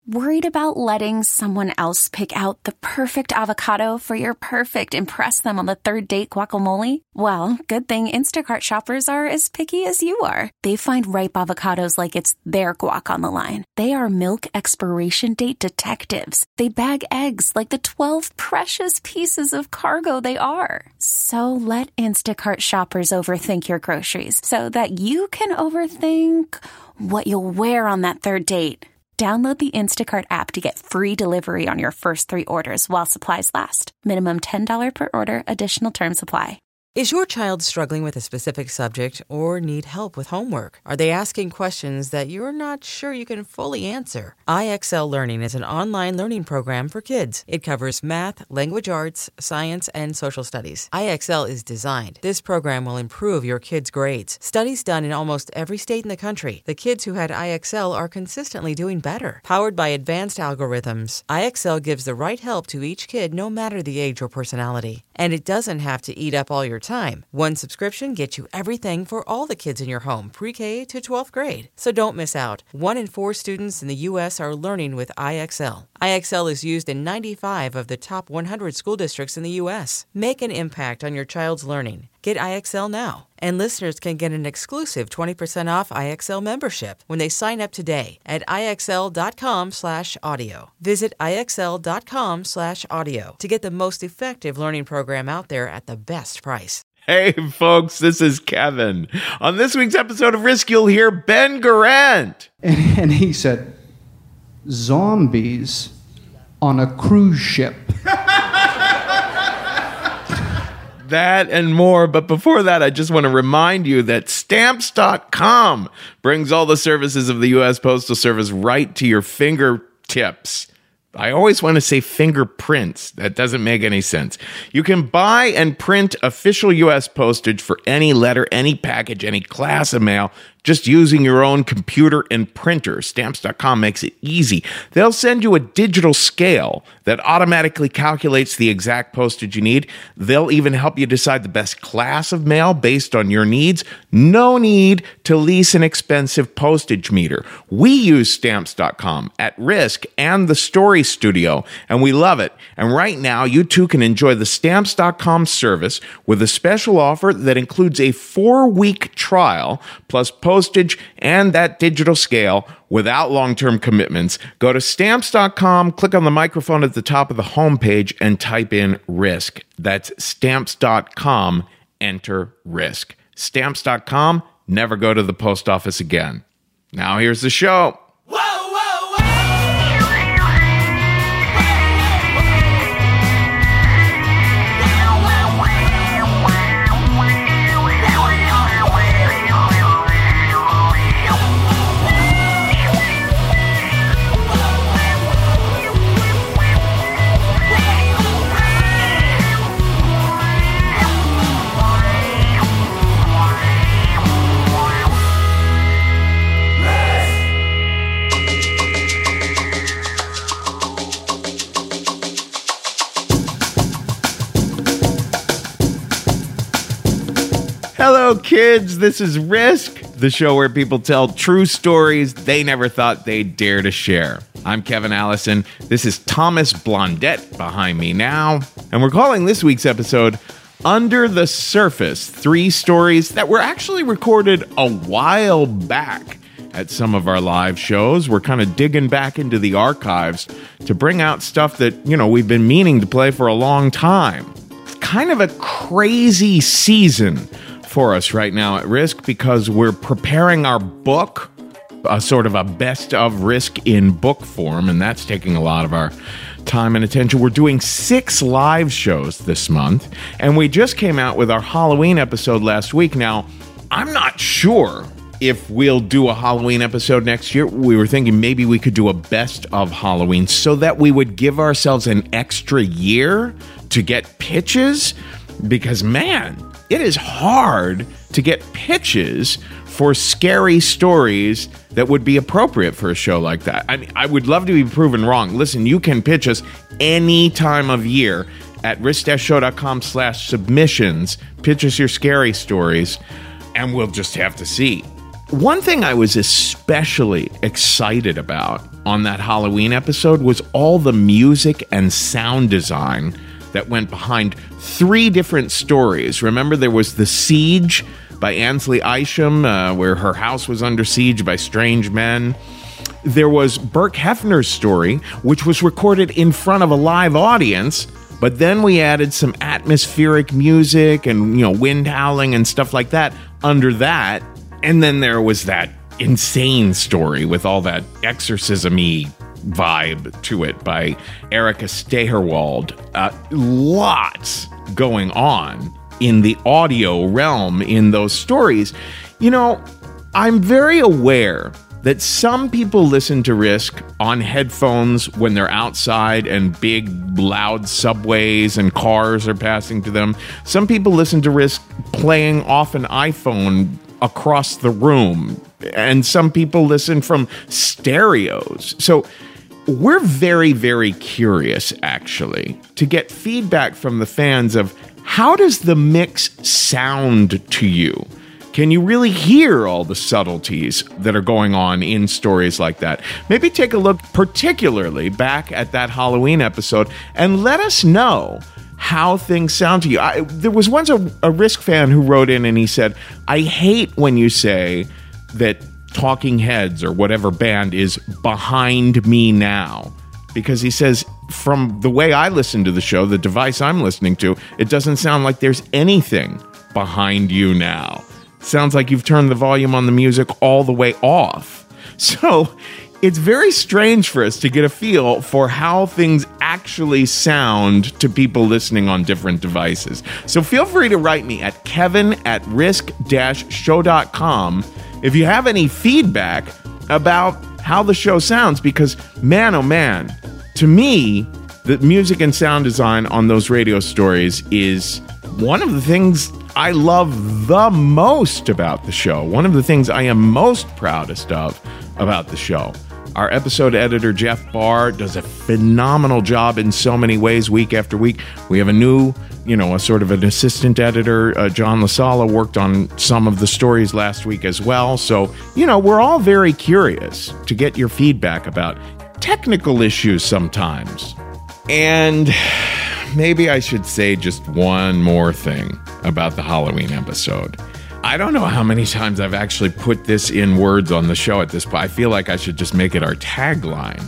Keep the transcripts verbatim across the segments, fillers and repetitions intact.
Worried about letting someone else pick out the perfect avocado for your perfect impress them on the third date guacamole? Well, good thing Instacart shoppers are as picky as you are. They find ripe avocados like it's their guac on the line. They are milk expiration date detectives. They bag eggs like the twelve precious pieces of cargo they are. So let Instacart shoppers overthink your groceries so that you can overthink what you'll wear on that third date. Download the Instacart app to get free delivery on your first three orders while supplies last. Minimum ten dollars per order. Additional terms apply. Is your child struggling with a specific subject or need help with homework? Are they asking questions that you're not sure you can fully answer? I X L Learning is an online learning program for kids. It covers math, language arts, science, and social studies. I X L is designed. This program will improve your kids' grades. Studies done in almost every state in the country. The kids who had I X L are consistently doing better. Powered by advanced algorithms, I X L gives the right help to each kid no matter the age or personality. And it doesn't have to eat up all your time. One subscription gets you everything for all the kids in your home, pre-K to twelfth grade. So don't miss out. One in four students in the U S are learning with I X L. I X L is used in ninety-five of the top one hundred school districts in the U S. Make an impact on your child's learning. Get I X L now. And listeners can get an exclusive twenty percent off I X L membership when they sign up today at IXL.com slash audio. Visit IXL.com slash audio to get the most effective learning program out there at the best price. Hey, folks, this is Kevin. On this week's episode of Risk, you'll hear Ben Garant. And, and he said, zombies on a cruise ship. That and more, but before that, I just want to remind you that Stamps dot com brings all the services of the U S Postal Service right to your fingertips. I always want to say fingerprints. That doesn't make any sense. You can buy and print official U S postage for any letter, any package, any class of mail, just using your own computer and printer. Stamps dot com makes it easy. They'll send you a digital scale that automatically calculates the exact postage you need. They'll even help you decide the best class of mail based on your needs. No need to lease an expensive postage meter. We use Stamps dot com at Risk and the Story Studio, and we love it. And right now, you too can enjoy the Stamps dot com service with a special offer that includes a four-week trial plus postage and that digital scale without long-term commitments. Go to Stamps dot com, click on the microphone at the top of the homepage, and type in Risk. That's Stamps dot com, enter Risk. Stamps dot com, never go to the post office again. Now here's the show. Hello, kids. This is Risk, the show where people tell true stories they never thought they'd dare to share. I'm Kevin Allison. This is Thomas Blondette behind me now. And we're calling this week's episode Under the Surface, three stories that were actually recorded a while back at some of our live shows. We're kind of digging back into the archives to bring out stuff that, you know, we've been meaning to play for a long time. It's kind of a crazy season for us right now at Risk because we're preparing our book, a sort of a best of Risk in book form, and that's taking a lot of our time and attention. We're doing six live shows this month, and we just came out with our Halloween episode last week. Now, I'm not sure if we'll do a Halloween episode next year. We were thinking maybe we could do a best of Halloween so that we would give ourselves an extra year to get pitches, because, man, it is hard to get pitches for scary stories that would be appropriate for a show like that. I mean, I would love to be proven wrong. Listen, you can pitch us any time of year at risk-show.com slash submissions. Pitch us your scary stories, and we'll just have to see. One thing I was especially excited about on that Halloween episode was all the music and sound design that went behind three different stories. Remember, there was The Siege by Ansley Isham, uh, where her house was under siege by strange men. There was Burke Hefner's story, which was recorded in front of a live audience, but then we added some atmospheric music and, you know, wind howling and stuff like that under that. And then there was that insane story with all that exorcism-y vibe to it by Erica Steherwald. Uh, lots going on in the audio realm in those stories. You know, I'm very aware that some people listen to Risk on headphones when they're outside and big, loud subways and cars are passing to them. Some people listen to Risk playing off an iPhone across the room. And some people listen from stereos. So we're very, very curious, actually, to get feedback from the fans of how does the mix sound to you? Can you really hear all the subtleties that are going on in stories like that? Maybe take a look particularly back at that Halloween episode and let us know how things sound to you. I, there was once a, a Risk fan who wrote in and he said, I hate when you say that Talking Heads or whatever band is behind me now. Because he says, from the way I listen to the show, the device I'm listening to, it doesn't sound like there's anything behind you now. Sounds like you've turned the volume on the music all the way off. So it's very strange for us to get a feel for how things actually sound to people listening on different devices. So feel free to write me at kevin at risk dash show dot com if you have any feedback about how the show sounds, because man, oh man, to me, the music and sound design on those radio stories is one of the things I love the most about the show. One of the things I am most proudest of about the show. Our episode editor, Jeff Barr, does a phenomenal job in so many ways week after week. We have a new, you know, a sort of an assistant editor, uh, John LaSala, worked on some of the stories last week as well. So, you know, we're all very curious to get your feedback about technical issues sometimes. And maybe I should say just one more thing about the Halloween episode. I don't know how many times I've actually put this in words on the show at this point. I feel like I should just make it our tagline.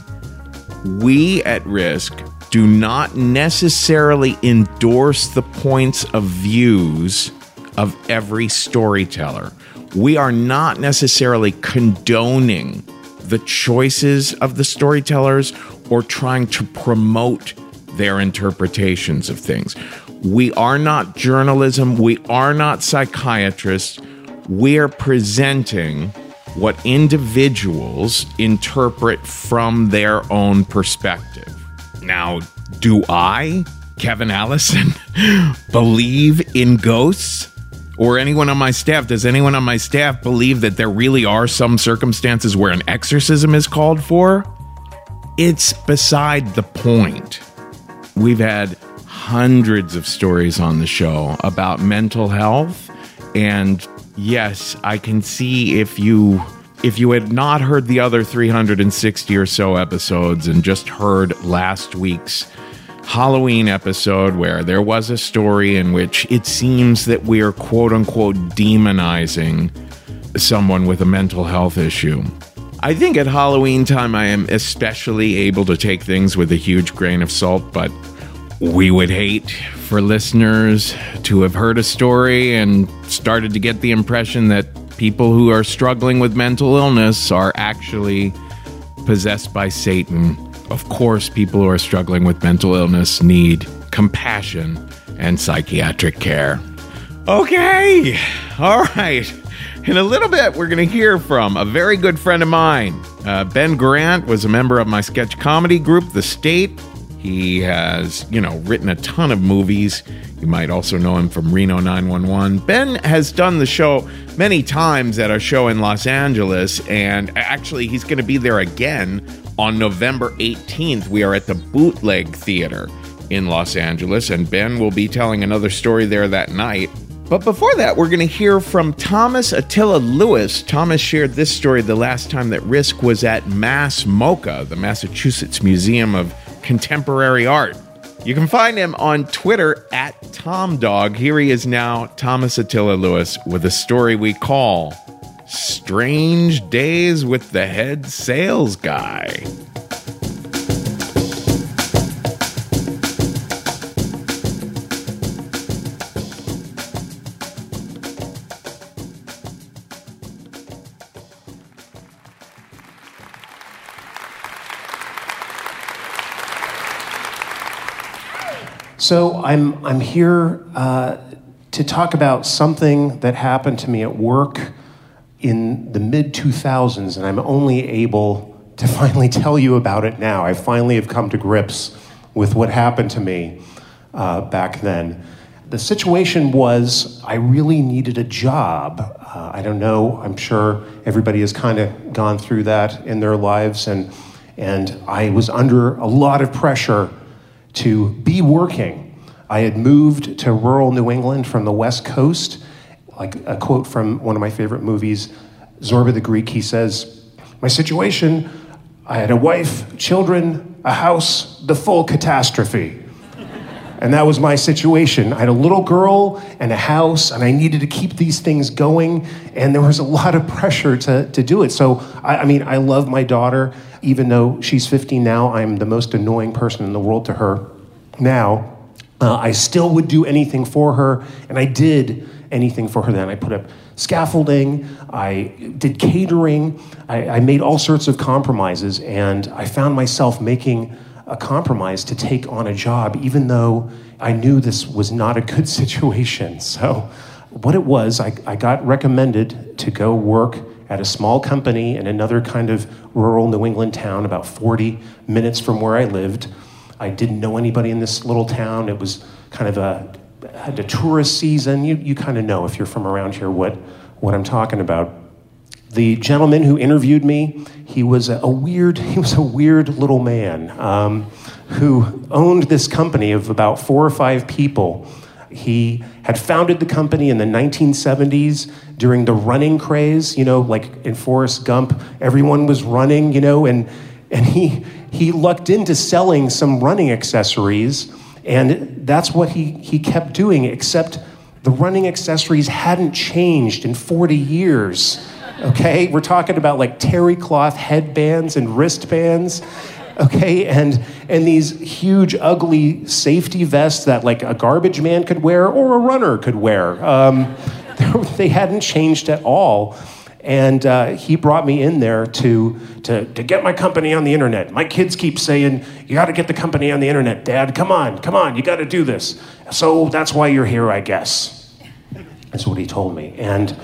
We at Risk do not necessarily endorse the points of views of every storyteller. We are not necessarily condoning the choices of the storytellers or trying to promote their interpretations of things. We are not journalism. We are not psychiatrists. We're presenting what individuals interpret from their own perspective. Now, do I, Kevin Allison, believe in ghosts? Or anyone on my staff, does anyone on my staff believe that there really are some circumstances where an exorcism is called for? It's beside the point. We've had hundreds of stories on the show about mental health, and yes, I can see if you if you had not heard the other three hundred sixty or so episodes and just heard last week's Halloween episode where there was a story in which it seems that we are quote-unquote demonizing someone with a mental health issue. I think at Halloween time I am especially able to take things with a huge grain of salt, but we would hate for listeners to have heard a story and started to get the impression that people who are struggling with mental illness are actually possessed by Satan. Of course, people who are struggling with mental illness need compassion and psychiatric care. Okay, all right. In a little bit, we're going to hear from a very good friend of mine. Uh, Ben Grant was a member of my sketch comedy group, The State. He has, you know, written a ton of movies. You might also know him from Reno nine one one. Ben has done the show many times at our show in Los Angeles, and actually he's going to be there again on November eighteenth. We are at the Bootleg Theater in Los Angeles, and Ben will be telling another story there that night. But before that, we're going to hear from Thomas Attila Lewis. Thomas shared this story the last time that Risk was at Mass MoCA, the Massachusetts Museum of Contemporary Art. You can find him on Twitter at TomDog. Here he is now, Thomas Attila Lewis, with a story we call Strange Days with the Head Sales Guy. So I'm I'm here uh, to talk about something that happened to me at work in the mid two thousands, and I'm only able to finally tell you about it now. I finally have come to grips with what happened to me uh, back then. The situation was I really needed a job. Uh, I don't know, I'm sure everybody has kind of gone through that in their lives, and and I was under a lot of pressure to be working. I had moved to rural New England from the West Coast. Like a quote from one of my favorite movies, Zorba the Greek, he says, "My situation, I had a wife, children, a house, the full catastrophe." And that was my situation. I had a little girl and a house, and I needed to keep these things going, and there was a lot of pressure to, to do it. So, I, I mean, I love my daughter. Even though she's fifteen now, I'm the most annoying person in the world to her now. Uh, I still would do anything for her, and I did anything for her then. I put up scaffolding, I did catering, I, I made all sorts of compromises, and I found myself making a compromise to take on a job, even though I knew this was not a good situation. So what it was, I, I got recommended to go work at a small company in another kind of rural New England town, about forty minutes from where I lived. I didn't know anybody in this little town. It was kind of a, had a tourist season. You you kind of know if you're from around here what, what I'm talking about. The gentleman who interviewed me, he was a, a weird, he was a weird little man um, who owned this company of about four or five people. He had founded the company in the nineteen seventies during the running craze, you know, like in Forrest Gump, everyone was running, you know, and and he he lucked into selling some running accessories, and that's what he, he kept doing, except the running accessories hadn't changed in forty years, okay? We're talking about like terry cloth headbands and wristbands. Okay, and and these huge, ugly safety vests that like a garbage man could wear or a runner could wear. Um, they hadn't changed at all. And uh, he brought me in there to, to to get my company on the internet. My kids keep saying, "You got to get the company on the internet, Dad. Come on, come on, you got to do this." So that's why you're here, I guess. That's what he told me. And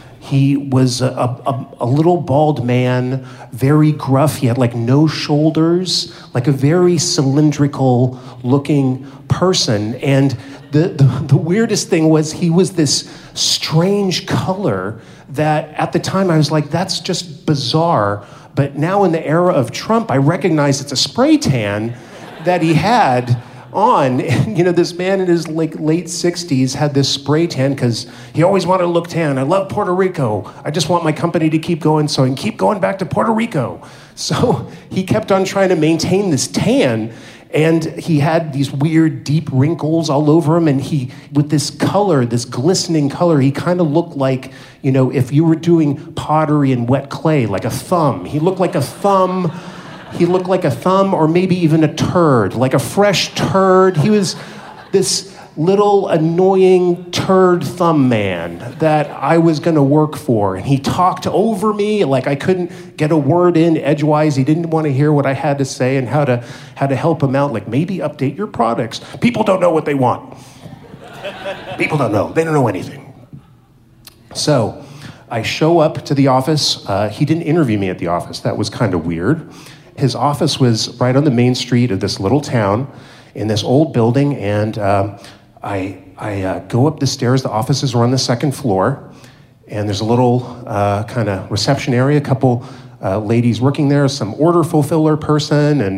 he was a, a, a little bald man, very gruff. He had like no shoulders, like a very cylindrical looking person. And the, the, the weirdest thing was he was this strange color that at the time I was like, that's just bizarre. But now in the era of Trump, I recognize it's a spray tan that he had on. And, you know, this man in his like late sixties had this spray tan because he always wanted to look tan. I love Puerto Rico. I just want my company to keep going so I can keep going back to Puerto Rico. So he kept on trying to maintain this tan, and he had these weird deep wrinkles all over him, and he, with this color, this glistening color, he kind of looked like, you know, if you were doing pottery and wet clay, like a thumb. He looked like a thumb. He looked like a thumb or maybe even a turd, like a fresh turd. He was this little annoying turd thumb man that I was going to work for. And he talked over me like I couldn't get a word in edgewise. He didn't want to hear what I had to say and how to how to help him out. Like, maybe update your products. People don't know what they want. People don't know. They don't know anything. So I show up to the office. Uh, he didn't interview me at the office. That was kind of weird. His office was right on the main street of this little town in this old building, and uh, I, I uh, go up the stairs. The offices are on the second floor, and there's a little uh, kind of reception area, a couple uh, ladies working there, some order fulfiller person, and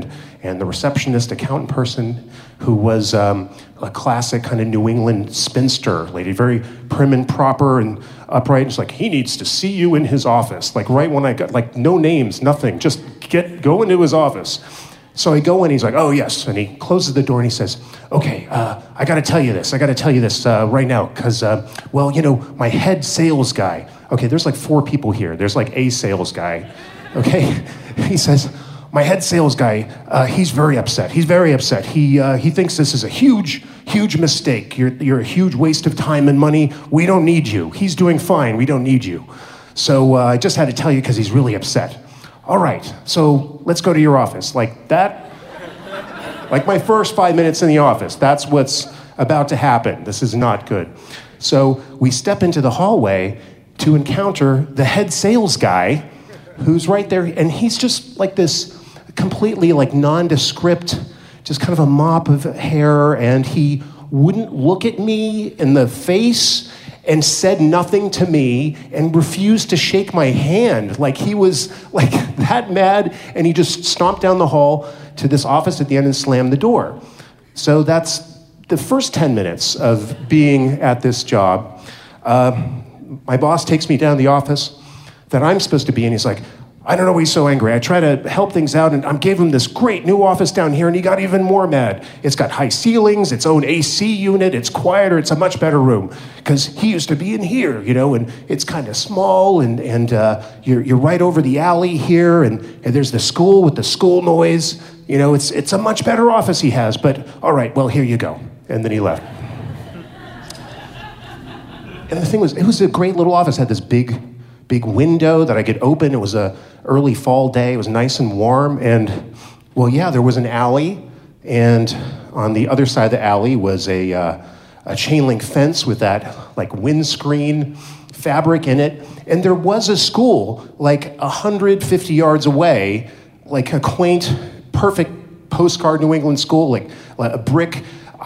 and the receptionist, accountant person who was um, a classic kind of New England spinster lady, very prim and proper and upright. It's like, he needs to see you in his office. Like right when I got, like no names, nothing, just get go into his office. So I go in, he's like, oh yes, and he closes the door and he says, okay, uh, I gotta tell you this, I gotta tell you this uh, right now, because, uh, well, you know, my head sales guy, okay, there's like four people here, there's like a sales guy, okay? He says, my head sales guy, uh, he's very upset, he's very upset. He uh, he thinks this is a huge, huge mistake. You're, you're a huge waste of time and money. We don't need you. He's doing fine, we don't need you. So uh, I just had to tell you because he's really upset. All right, so let's go to your office. Like that, like my first five minutes in the office, that's what's about to happen. This is not good. So we step into the hallway to encounter the head sales guy who's right there, and he's just like this completely like nondescript, just kind of a mop of hair, and he wouldn't look at me in the face and said nothing to me and refused to shake my hand. Like he was like that mad, and he just stomped down the hall to this office at the end and slammed the door. So that's the first ten minutes of being at this job. Uh, my boss takes me down to the office that I'm supposed to be in. He's like, I don't know why he's so angry. I try to help things out, and I gave him this great new office down here, and he got even more mad. It's got high ceilings, its own A C unit, it's quieter, it's a much better room. Because he used to be in here, you know, and it's kind of small, and, and uh, you're, you're right over the alley here, and, and there's the school with the school noise. You know, it's, it's a much better office he has, but all right, well, here you go. And then he left. And the thing was, it was a great little office. It had this big, big window that I could open. It was a early fall day. It was nice and warm. And, well, yeah, there was an alley. And on the other side of the alley was a, uh, a chain link fence with that, like, windscreen fabric in it. And there was a school, like, one hundred fifty yards away, like a quaint, perfect postcard New England school, like, like a brick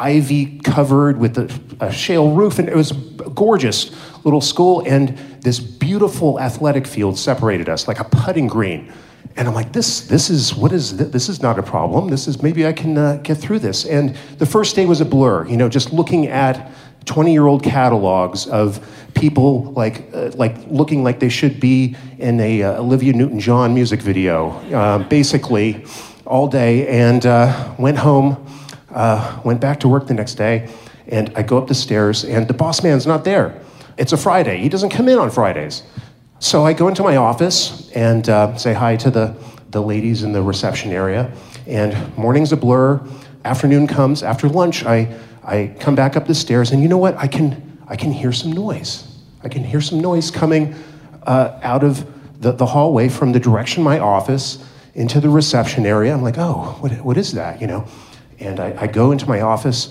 ivy covered with a, a shale roof, and it was a gorgeous little school, and this beautiful athletic field separated us, like a putting green. And I'm like, this this is, what is this? This is not a problem. This is, maybe I can uh, get through this. And the first day was a blur, you know, just looking at twenty-year-old catalogs of people like uh, like looking like they should be in a uh, Olivia Newton-John music video, uh, basically all day, and uh, went home. Uh, went back to work the next day, and I go up the stairs, and the boss man's not there. It's a Friday. He doesn't come in on Fridays. So I go into my office and uh, say hi to the, the ladies in the reception area, and morning's a blur. Afternoon comes. After lunch, I, I come back up the stairs, and you know what? I can, I can hear some noise. I can hear some noise coming uh, out of the, the hallway from the direction of my office into the reception area. I'm like, oh, what, what is that, you know? And I, I go into my office,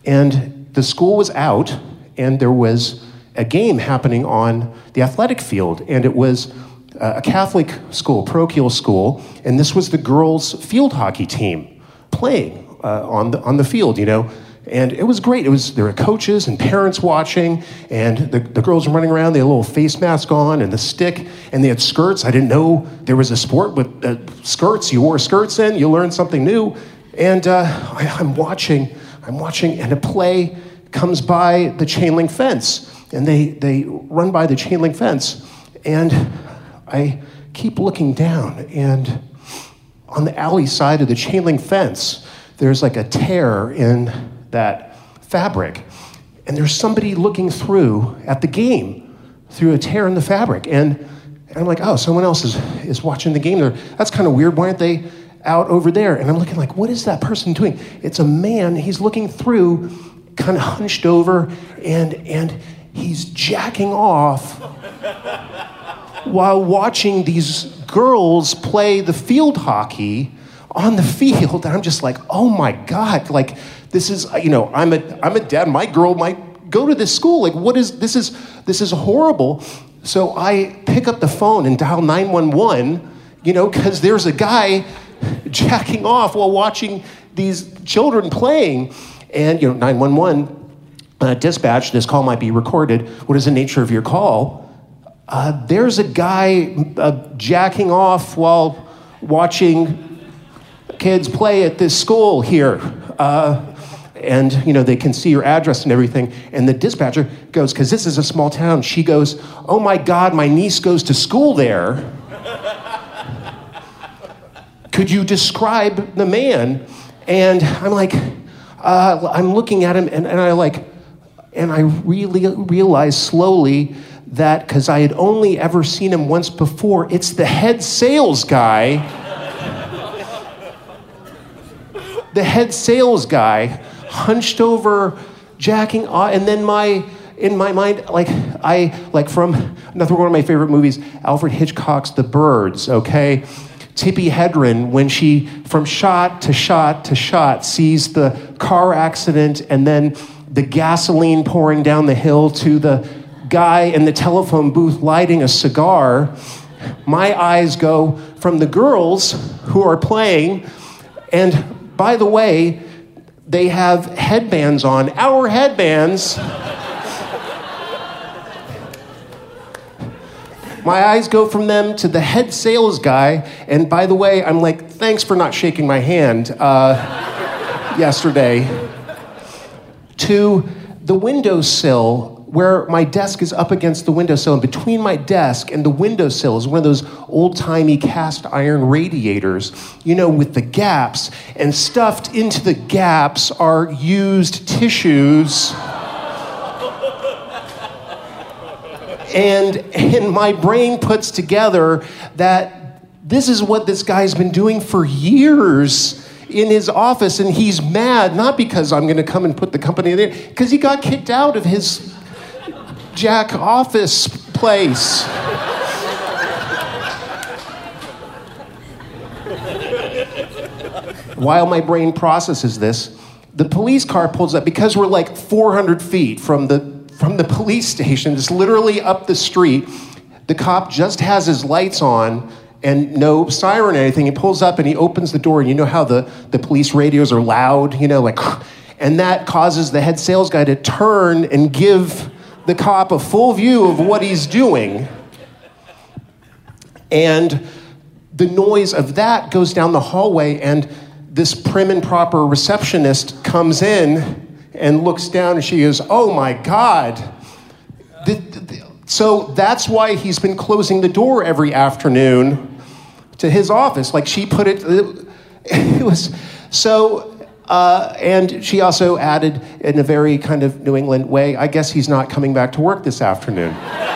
and the school was out, and there was a game happening on the athletic field, and it was a Catholic school, parochial school, and this was the girls' field hockey team playing uh, on the on the field, you know, and it was great. It was there were coaches and parents watching, and the, the girls were running around. They had a little face mask on and the stick, and they had skirts. I didn't know there was a sport with uh, skirts. You wore skirts in, you learned something new. And uh, I, I'm watching, I'm watching, and a play comes by the chain link fence, and they, they run by the chain link fence, and I keep looking down, and on the alley side of the chain link fence, there's like a tear in that fabric, and there's somebody looking through at the game through a tear in the fabric, and, and I'm like, oh, someone else is, is watching the game there. That's kind of weird. Why aren't they out over there? And I'm looking like, what is that person doing? It's a man. He's looking through, kind of hunched over, and and he's jacking off while watching these girls play the field hockey on the field. And I'm just like, oh my God, like this is, you know, I'm a I'm a dad. My girl might go to this school. Like, what is this? Is this is horrible? So I pick up the phone and dial nine one one. You know, because there's a guy jacking off while watching these children playing. And, you know, nine one one, uh, dispatch, this call might be recorded. What is the nature of your call? Uh, there's a guy uh, jacking off while watching kids play at this school here. Uh, and, you know, they can see your address and everything. And the dispatcher goes, because this is a small town, she goes, oh my God, my niece goes to school there. Could you describe the man? And I'm like, uh, I'm looking at him, and, and I like, and I really realized slowly that, because I had only ever seen him once before, it's the head sales guy. The head sales guy, hunched over, jacking off, and then my, in my mind, like, I, like from another one of my favorite movies, Alfred Hitchcock's The Birds, okay? Tippi Hedren, when she, from shot to shot to shot, sees the car accident and then the gasoline pouring down the hill to the guy in the telephone booth lighting a cigar, my eyes go from the girls who are playing, and by the way, they have headbands on, our headbands. My eyes go from them to the head sales guy, and by the way, I'm like, thanks for not shaking my hand uh, yesterday, to the windowsill where my desk is up against the windowsill, and between my desk and the windowsill is one of those old-timey cast iron radiators, you know, with the gaps, and stuffed into the gaps are used tissues. And, and my brain puts together that this is what this guy's been doing for years in his office, and he's mad, not because I'm going to come and put the company there, because he got kicked out of his Jack office place. While my brain processes this, the police car pulls up, because we're like four hundred feet from the From the police station. It's literally up the street. The cop just has his lights on and no siren or anything. He pulls up and he opens the door, and you know how the, the police radios are loud, you know, like, and that causes the head sales guy to turn and give the cop a full view of what he's doing. And the noise of that goes down the hallway, and this prim and proper receptionist comes in and looks down, and she goes, oh my God. The, the, so that's why he's been closing the door every afternoon to his office. Like, she put it, it, it was, so, uh, and she also added in a very kind of New England way, I guess he's not coming back to work this afternoon.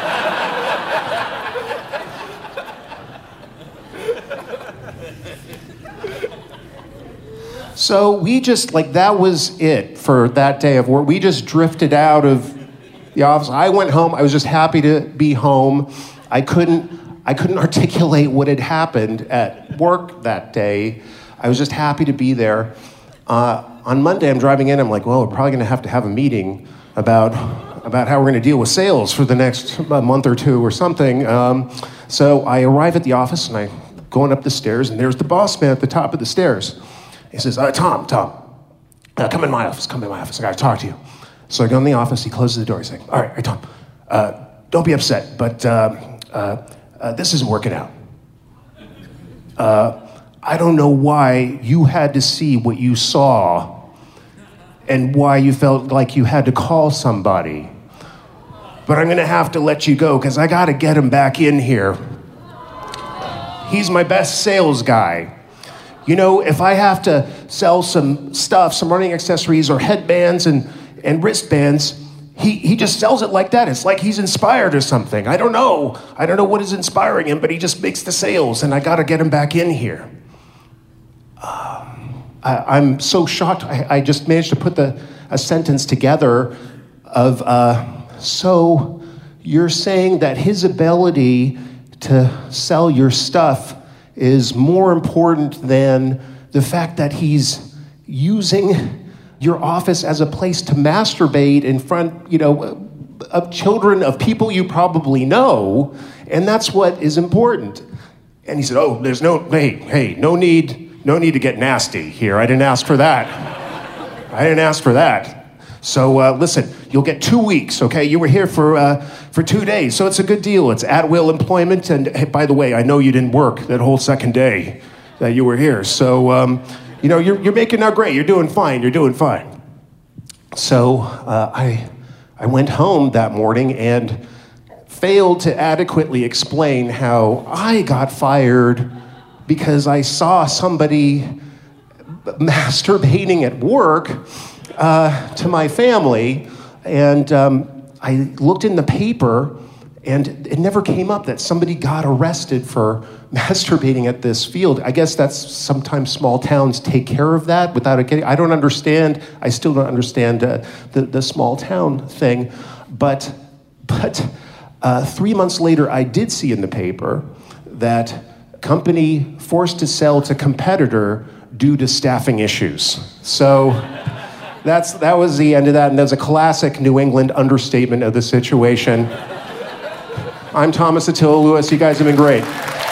So we just, like, that was it for that day of work. We just drifted out of the office. I went home. I was just happy to be home. I couldn't, I couldn't articulate what had happened at work that day. I was just happy to be there. Uh, on Monday, I'm driving in. I'm like, well, we're probably going to have to have a meeting about, about how we're going to deal with sales for the next month or two or something. Um, so I arrive at the office, and I'm going up the stairs, and there's the boss man at the top of the stairs. He says, uh, Tom, Tom, uh, come in my office, come in my office. I got to talk to you. So I go in the office. He closes the door. He's like, all right, all right, Tom, uh, don't be upset, but uh, uh, uh, this isn't working out. Uh, I don't know why you had to see what you saw and why you felt like you had to call somebody, but I'm going to have to let you go because I got to get him back in here. He's my best sales guy. You know, if I have to sell some stuff, some running accessories or headbands and, and wristbands, he, he just sells it like that. It's like he's inspired or something. I don't know. I don't know what is inspiring him, but he just makes the sales, and I got to get him back in here. Um, I, I'm so shocked. I, I just managed to put the a sentence together of, uh, so you're saying that his ability to sell your stuff is more important than the fact that he's using your office as a place to masturbate in front, you know, of children of people you probably know, and that's what is important. And he said, oh, there's no, hey, hey, no need, no need to get nasty here. I didn't ask for that. I didn't ask for that. So uh, listen, you'll get two weeks, okay? You were here for uh, for two days, so it's a good deal. It's at-will employment, and hey, by the way, I know you didn't work that whole second day. that you were here. So, um, you know, you're, you're making out great. You're doing fine. You're doing fine. So uh, I, I went home that morning and failed to adequately explain how I got fired because I saw somebody masturbating at work uh, to my family. And um, I looked in the paper, and it never came up that somebody got arrested for masturbating at this field. I guess that's sometimes small towns take care of that without it getting... I don't understand. I still don't understand uh, the, the small town thing. But, but uh, three months later, I did see in the paper that company forced to sell to competitor due to staffing issues. So... That's, that was the end of that, and that's a classic New England understatement of the situation. I'm Thomas Attila Lewis. You guys have been great.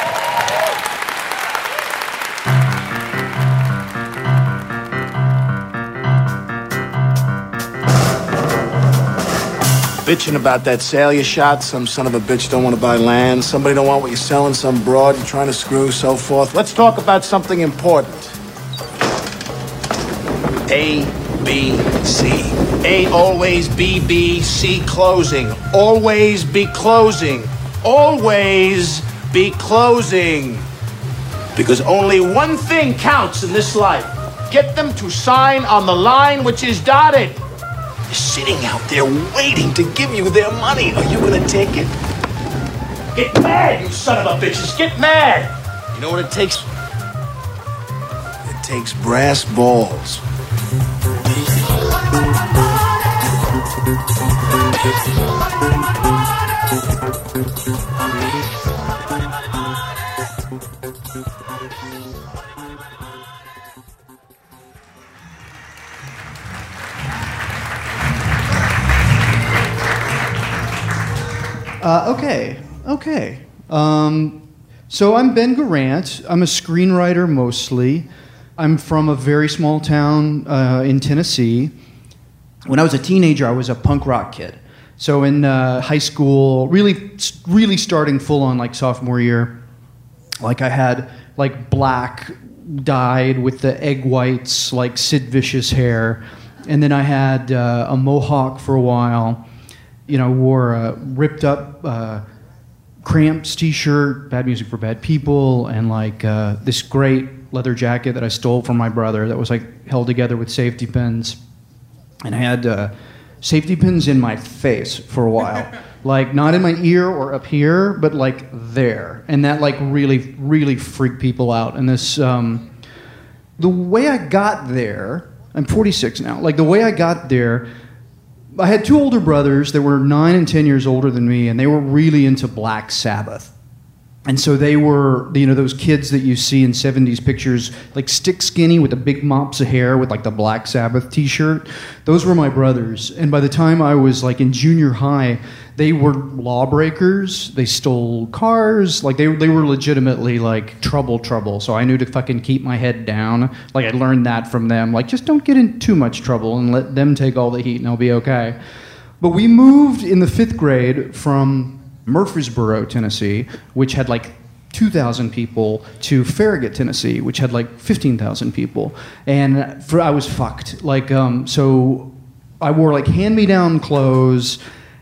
Bitching about that sale you shot. Some son of a bitch don't want to buy land. Somebody don't want what you're selling. Some broad you're trying to screw, so forth. Let's talk about something important. A, B, C. A, always B, B, C, closing. Always be closing. Always be closing. Because only one thing counts in this life. Get them to sign on the line which is dotted. They're sitting out there waiting to give you their money. Are you gonna take it? Get mad, you son of a bitches. Get mad. You know what it takes? It takes brass balls. Uh, okay, okay. Um, so I'm Ben Garant. I'm a screenwriter mostly. I'm from a very small town uh, in Tennessee. When I was a teenager, I was a punk rock kid. So in uh, high school, really, really starting full on like sophomore year, like I had like black dyed with the egg whites, like Sid Vicious hair, and then I had uh, a mohawk for a while. You know, wore a ripped up uh, Cramps t-shirt, Bad Music for Bad People, and like uh, this great leather jacket that I stole from my brother that was like held together with safety pins. And I had uh, safety pins in my face for a while. Like, not in my ear or up here, but like there. And that like really, really freaked people out. And this, um, the way I got there, I'm forty-six now, like the way I got there, I had two older brothers that were nine and ten years older than me, and they were really into Black Sabbath. And so they were, you know, those kids that you see in seventies pictures, like stick skinny with the big mops of hair with like the Black Sabbath t-shirt. Those were my brothers. And by the time I was like in junior high, they were lawbreakers. They stole cars. Like they, they were legitimately like trouble, trouble. So I knew to fucking keep my head down. Like I learned that from them. Like just don't get in too much trouble and let them take all the heat and I'll be okay. But we moved in the fifth grade from Murfreesboro, Tennessee, which had like two thousand people, to Farragut, Tennessee, which had like fifteen thousand people. And for, I was fucked. Like, um, so I wore like hand-me-down clothes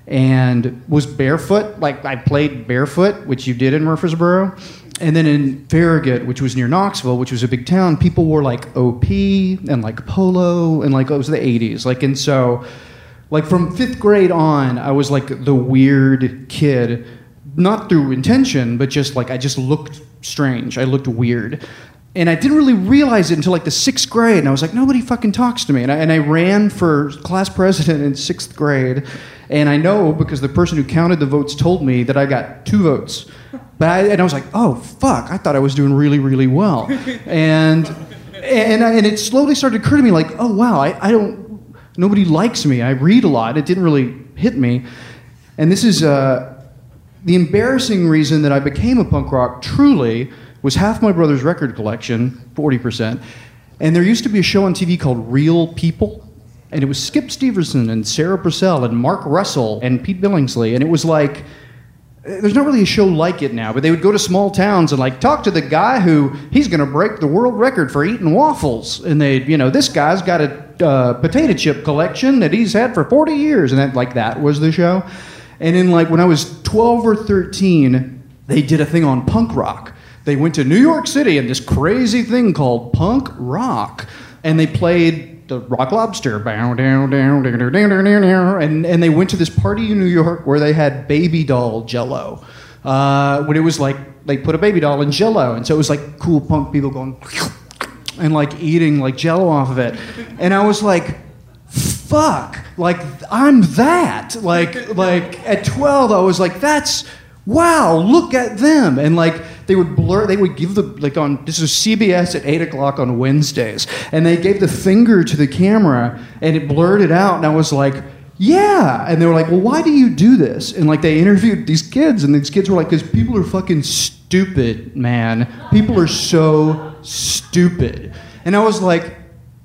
and was barefoot. Like I played barefoot, which you did in Murfreesboro. And then in Farragut, which was near Knoxville, which was a big town, people wore like O P and like polo and like it was the eighties. Like, and so like from fifth grade on, I was like the weird kid, not through intention, but just like I just looked strange. I looked weird. And I didn't really realize it until like the sixth grade. And I was like, nobody fucking talks to me. And I, and I ran for class president in sixth grade. And I know because the person who counted the votes told me that I got two votes. But I, and I was like, oh, fuck, I thought I was doing really, really well. And and, I, and it slowly started to occur to me like, oh, wow, I, I don't... Nobody likes me. I read a lot. It didn't really hit me. And this is uh, the embarrassing reason that I became a punk rock truly was half my brother's record collection, forty percent. And there used to be a show on T V called Real People. And it was Skip Stevenson and Sarah Purcell and Mark Russell and Pete Billingsley. And it was like there's not really a show like it now, but they would go to small towns and like talk to the guy who he's going to break the world record for eating waffles. And they, you know, this guy's got a uh, potato chip collection that he's had for forty years. And that, like, that was the show. And then, like, when I was twelve or thirteen, they did a thing on punk rock. They went to New York City and this crazy thing called punk rock. And they played the Rock Lobster, bow, down, down, down, down, down, down, down, and and they went to this party in New York where they had baby doll Jello. Uh, when it was like they put a baby doll in Jello, and so it was like cool punk people going and like eating like Jello off of it, and I was like, fuck, like I'm that. Like like at twelve, I was like, that's wow, look at them, and like. They would blur. They would give the like on. This was C B S at eight o'clock on Wednesdays, and they gave the finger to the camera, and it blurred it out. And I was like, "Yeah." And they were like, "Well, why do you do this?" And like they interviewed these kids, and these kids were like, "Because people are fucking stupid, man. People are so stupid." And I was like,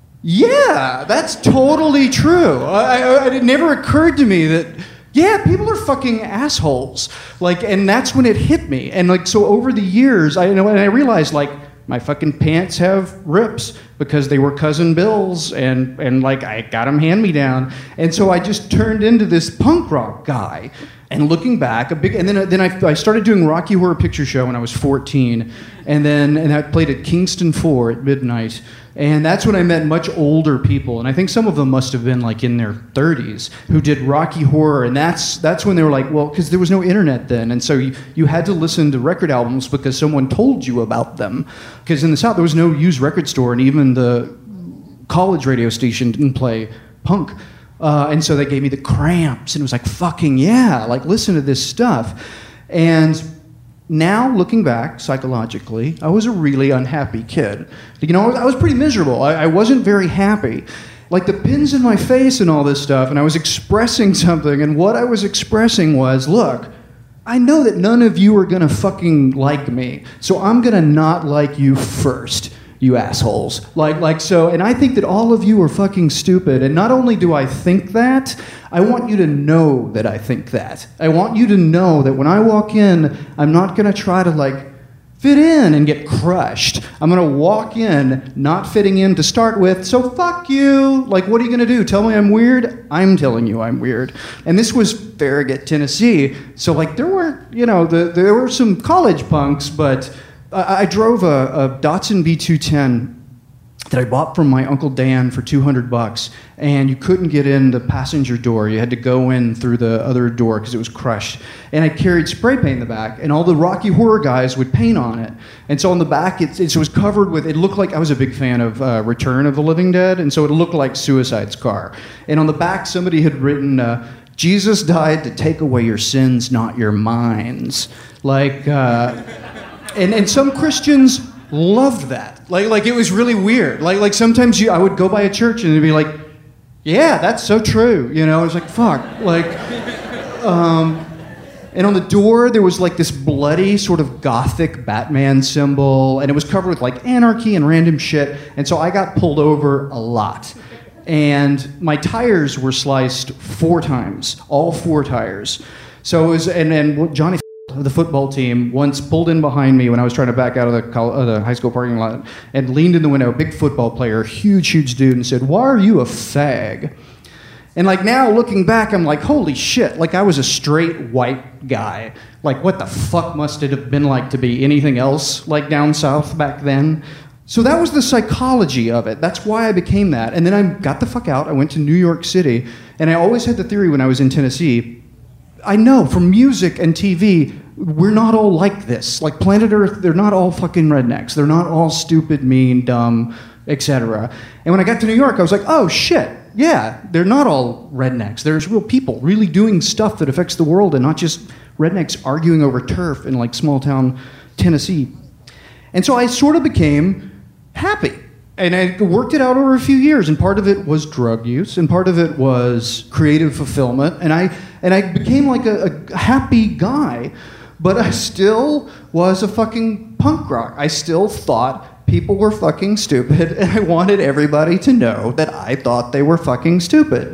"Yeah, that's totally true." I, I, it never occurred to me that. Yeah, people are fucking assholes. Like, and that's when it hit me. And like, so over the years, I you know, and I realized like my fucking pants have rips because they were Cousin Bill's, and and like I got them hand me down. And so I just turned into this punk rock guy. And looking back, a big, and then then I, I started doing Rocky Horror Picture Show when I was fourteen, and then and I played at Kingston four at midnight. And that's when I met much older people, and I think some of them must have been like in their thirties, who did Rocky Horror, and that's that's when they were like, well, because there was no internet then, and so you, you had to listen to record albums because someone told you about them. Because in the South, there was no used record store, and even the college radio station didn't play punk. Uh, and so they gave me the Cramps, and it was like, fucking yeah, like listen to this stuff. And now, looking back, psychologically, I was a really unhappy kid. You know, I was, I was pretty miserable. I, I wasn't very happy. Like the pins in my face and all this stuff, and I was expressing something, and what I was expressing was, look, I know that none of you are gonna fucking like me, so I'm gonna not like you first, you assholes. Like, like so, and I think that all of you are fucking stupid, and not only do I think that, I want you to know that I think that. I want you to know that when I walk in, I'm not gonna try to like fit in and get crushed. I'm gonna walk in not fitting in to start with, so fuck you. Like, what are you gonna do? Tell me I'm weird? I'm telling you I'm weird. And this was Farragut, Tennessee, so like there weren't, you know, the, there were some college punks, but I, I drove a, a Datsun B two ten that I bought from my Uncle Dan for two hundred bucks, and you couldn't get in the passenger door. You had to go in through the other door because it was crushed. And I carried spray paint in the back, and all the Rocky Horror guys would paint on it. And so on the back, it, it was covered with, it looked like, I was a big fan of uh, Return of the Living Dead, and so it looked like Suicide's car. And on the back, somebody had written, uh, Jesus died to take away your sins, not your minds. Like, uh, and, and some Christians loved that. Like, like it was really weird. Like, like sometimes you, I would go by a church and it'd be like, yeah, that's so true. You know, I was like, fuck. Like, um, and on the door there was like this bloody sort of gothic Batman symbol, and it was covered with like anarchy and random shit. And so I got pulled over a lot, and my tires were sliced four times, all four tires. So it was, and and Johnny of the football team once pulled in behind me when I was trying to back out of the, col- uh, the high school parking lot and leaned in the window, a big football player, huge, huge dude, and said, "Why are you a fag?" And like now looking back, I'm like, holy shit, like I was a straight white guy. Like what the fuck must it have been like to be anything else like down south back then? So that was the psychology of it. That's why I became that. And then I got the fuck out. I went to New York City, and I always had the theory when I was in Tennessee, I know from music and T V, we're not all like this. Like planet Earth, they're not all fucking rednecks. They're not all stupid, mean, dumb, et cetera. And when I got to New York, I was like, oh shit, yeah, they're not all rednecks. There's real people really doing stuff that affects the world, and not just rednecks arguing over turf in like small town Tennessee. And so I sort of became happy. And I worked it out over a few years, and part of it was drug use, and part of it was creative fulfillment, and I and I became like a, a happy guy, but I still was a fucking punk rock. I still thought people were fucking stupid, and I wanted everybody to know that I thought they were fucking stupid.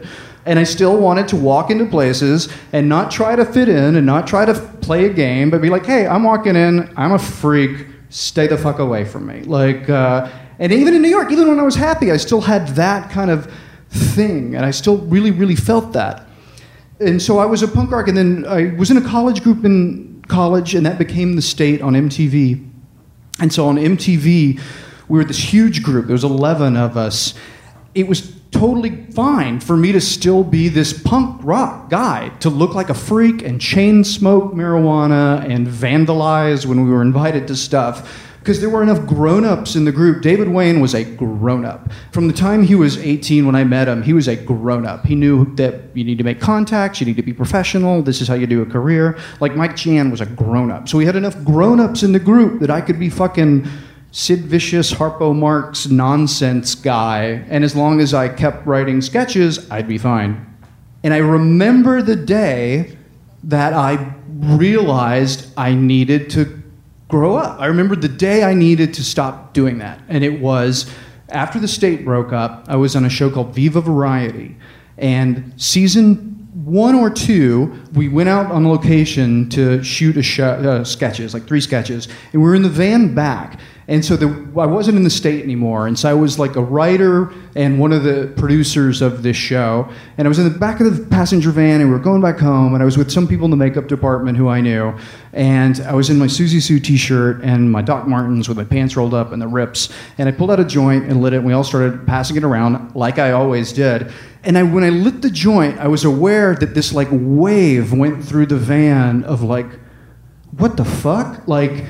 And I still wanted to walk into places and not try to fit in and not try to play a game, but be like, hey, I'm walking in, I'm a freak, stay the fuck away from me. Like, uh, and even in New York, even when I was happy, I still had that kind of thing, and I still really, really felt that. And so I was a punk rock, and then I was in a college group in college, and that became The State on M T V. And so on M T V, we were this huge group. There was eleven of us. It was totally fine for me to still be this punk rock guy, to look like a freak and chain smoke marijuana and vandalize when we were invited to stuff, because there were enough grown-ups in the group. David Wayne was a grown-up. From the time he was eighteen when I met him, he was a grown-up. He knew that you need to make contacts, you need to be professional, this is how you do a career. Like Mike Jan was a grown-up. So we had enough grown-ups in the group that I could be fucking Sid Vicious, Harpo Marx nonsense guy, and as long as I kept writing sketches, I'd be fine. And I remember the day that I realized I needed to grow up. I remember the day I needed to stop doing that, and it was after The State broke up. I was on a show called Viva Variety, and season one or two, we went out on location to shoot a show, uh, sketches, like three sketches, and we were in the van back. And so the, I wasn't in The State anymore, and so I was like a writer and one of the producers of this show, and I was in the back of the passenger van, and we were going back home, and I was with some people in the makeup department who I knew, and I was in my Susie Sue t-shirt and my Doc Martens with my pants rolled up and the rips, and I pulled out a joint and lit it, and we all started passing it around like I always did. And I, when I lit the joint, I was aware that this like wave went through the van of like, what the fuck? Like,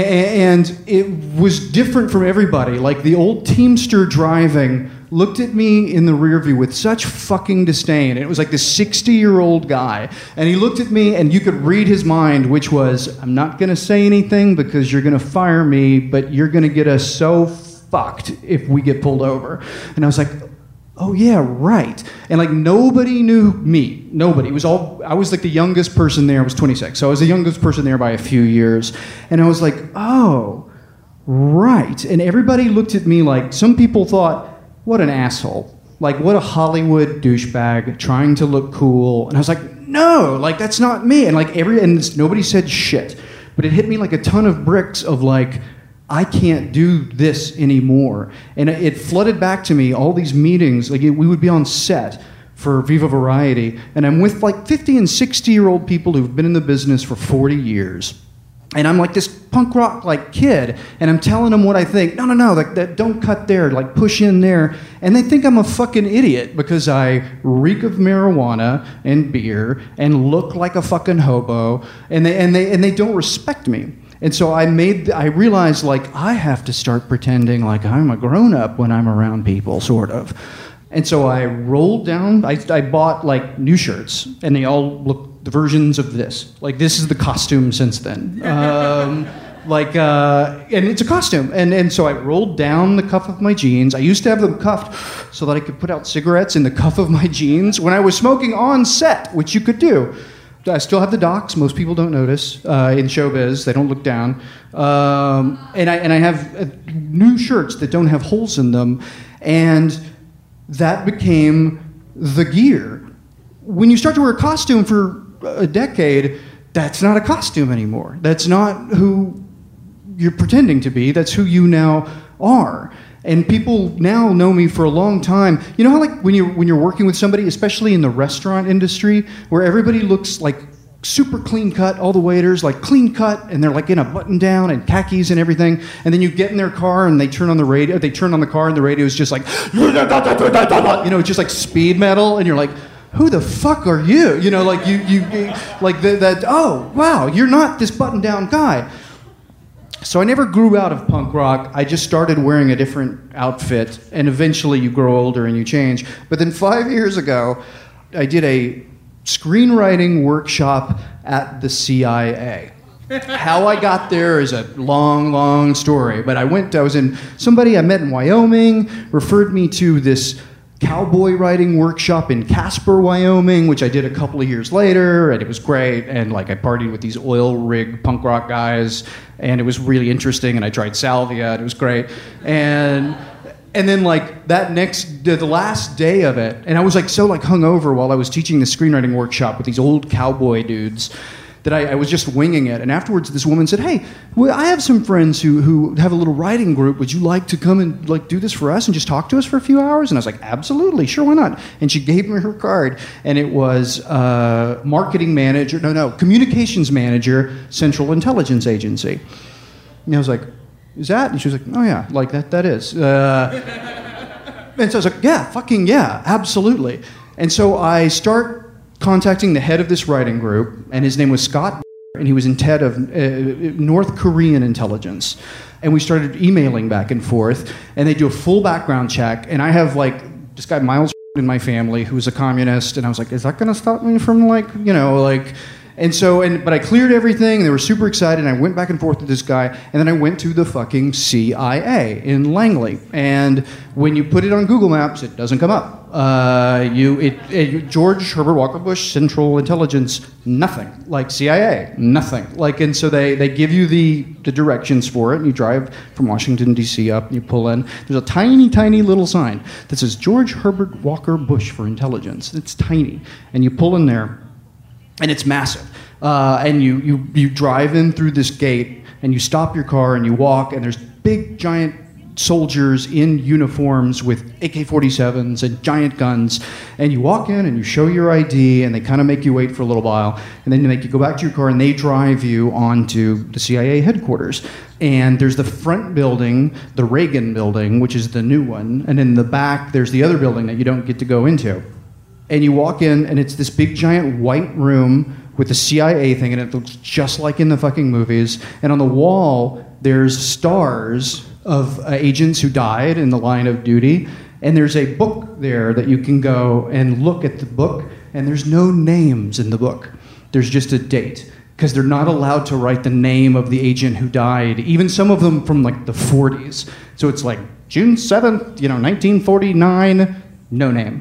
and it was different from everybody. Like the old Teamster driving looked at me in the rear view with such fucking disdain. And it was like this sixty-year-old guy. And he looked at me, and you could read his mind, which was, I'm not going to say anything because you're going to fire me, but you're going to get us so fucked if we get pulled over. And I was like, oh yeah, right. And like nobody knew me. Nobody. It was all, I was like the youngest person there. I was twenty-six. So I was the youngest person there by a few years. And I was like, oh, right. And everybody looked at me like, some people thought, what an asshole. Like what a Hollywood douchebag trying to look cool. And I was like, no, like that's not me. And like every, and nobody said shit. But it hit me like a ton of bricks of like, I can't do this anymore. And it flooded back to me, all these meetings. Like we would be on set for Viva Variety, and I'm with like fifty and sixty year old people who've been in the business for forty years. And I'm like this punk rock like kid, and I'm telling them what I think. No, no, no, like that, don't cut there, like push in there. And they think I'm a fucking idiot because I reek of marijuana and beer and look like a fucking hobo, and they and they and they don't respect me. And so I made, I realized like I have to start pretending like I'm a grown-up when I'm around people, sort of. And so I rolled down, I, I bought like new shirts, and they all look the versions of this. Like this is the costume since then. Um, like, uh, and it's a costume. And, and so I rolled down the cuff of my jeans. I used to have them cuffed so that I could put out cigarettes in the cuff of my jeans when I was smoking on set, which you could do. I still have the docs. Most people don't notice uh, in showbiz. They don't look down. Um, and I and I have uh, new shirts that don't have holes in them, and that became the gear. When you start to wear a costume for a decade, that's not a costume anymore. That's not who you're pretending to be. That's who you now are. And people now know me for a long time. You know how like when you're, when you're working with somebody, especially in the restaurant industry, where everybody looks like super clean cut, all the waiters, like clean cut, and they're like in a button down and khakis and everything, and then you get in their car and they turn on the radio, they turn on the car and the radio is just like, you know, just like speed metal, and you're like, who the fuck are you? You know, like you, you, like the, that, oh, wow, you're not this button down guy. So I never grew out of punk rock. I just started wearing a different outfit, and eventually you grow older and you change. But then five years ago, I did a screenwriting workshop at the C I A. How I got there is a long, long story. But I went, I was in, somebody I met in Wyoming referred me to this cowboy writing workshop in Casper, Wyoming, which I did a couple of years later, and it was great. And like I partied with these oil rig punk rock guys, and it was really interesting. And I tried salvia, and it was great. And And then like that next, the, the last day of it, and I was like so like hungover while I was teaching the screenwriting workshop with these old cowboy dudes that I, I was just winging it. And afterwards, this woman said, "Hey, well, I have some friends who who have a little writing group. Would you like to come and like do this for us and just talk to us for a few hours?" And I was like, "Absolutely, sure, why not?" And she gave me her card, and it was uh, marketing manager, no, no, communications manager, Central Intelligence Agency. And I was like, "Is that?" And she was like, "Oh yeah, like that that is." Uh, and so I was like, "Yeah, fucking yeah, absolutely." And so I start contacting the head of this writing group, and his name was Scott, and he was in T E D of uh, North Korean intelligence. And we started emailing back and forth, and they do a full background check, and I have like this guy Miles in my family who's a communist, and I was like, is that going to stop me from like, you know, like, and so, and but I cleared everything, and they were super excited, and I went back and forth with this guy, and then I went to the fucking C I A in Langley, and when you put it on Google Maps, it doesn't come up. Uh, you, it, it, George Herbert Walker Bush, Central Intelligence, nothing. Like C I A, nothing. Like, and so they, they give you the, the directions for it, and you drive from Washington, D C up, and you pull in. There's a tiny, tiny little sign that says George Herbert Walker Bush for Intelligence. It's tiny. And you pull in there, and it's massive. Uh, and you, you, you drive in through this gate, and you stop your car, and you walk, and there's big, giant soldiers in uniforms with A K forty-sevens and giant guns, and you walk in and you show your I D, and they kind of make you wait for a little while, and then they make you go back to your car, and they drive you onto the C I A headquarters. And there's the front building, the Reagan building, which is the new one, and in the back there's the other building that you don't get to go into. And you walk in, and it's this big giant white room with the C I A thing, and it looks just like in the fucking movies. And on the wall there's stars of uh, agents who died in the line of duty, and there's a book there that you can go and look at the book, and there's no names in the book. There's just a date, because they're not allowed to write the name of the agent who died, even some of them from like the forties. So it's like June seventh, you know, nineteen forty-nine, no name.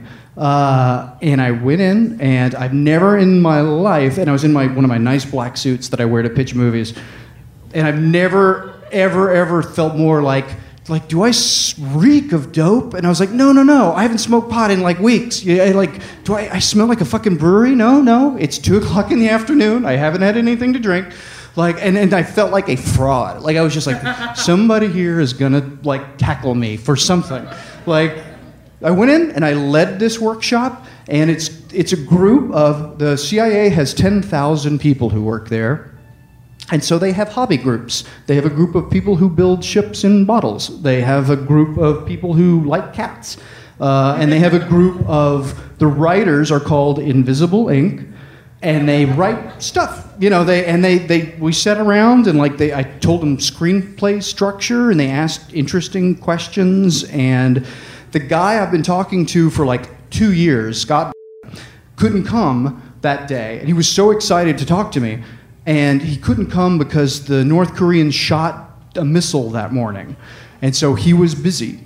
Uh, and I went in, and I've never in my life, and I was in my one of my nice black suits that I wear to pitch movies, and I've never ever, ever felt more like, like, do I reek of dope? And I was like, no, no, no, I haven't smoked pot in like weeks. Yeah, like, do I, I smell like a fucking brewery? No, no, it's two o'clock in the afternoon. I haven't had anything to drink. Like, and, and I felt like a fraud. Like, I was just like, somebody here is gonna like tackle me for something. Like, I went in and I led this workshop, and it's it's a group of, the C I A has ten thousand people who work there. And so they have hobby groups. They have a group of people who build ships in bottles. They have a group of people who like cats. Uh, and they have a group of, the writers are called Invisible Ink, and they write stuff. You know, they and they, they we sat around, and like they I told them screenplay structure, and they asked interesting questions. And the guy I've been talking to for like two years, Scott, couldn't come that day. And he was so excited to talk to me. And he couldn't come because the North Koreans shot a missile that morning. And so he was busy.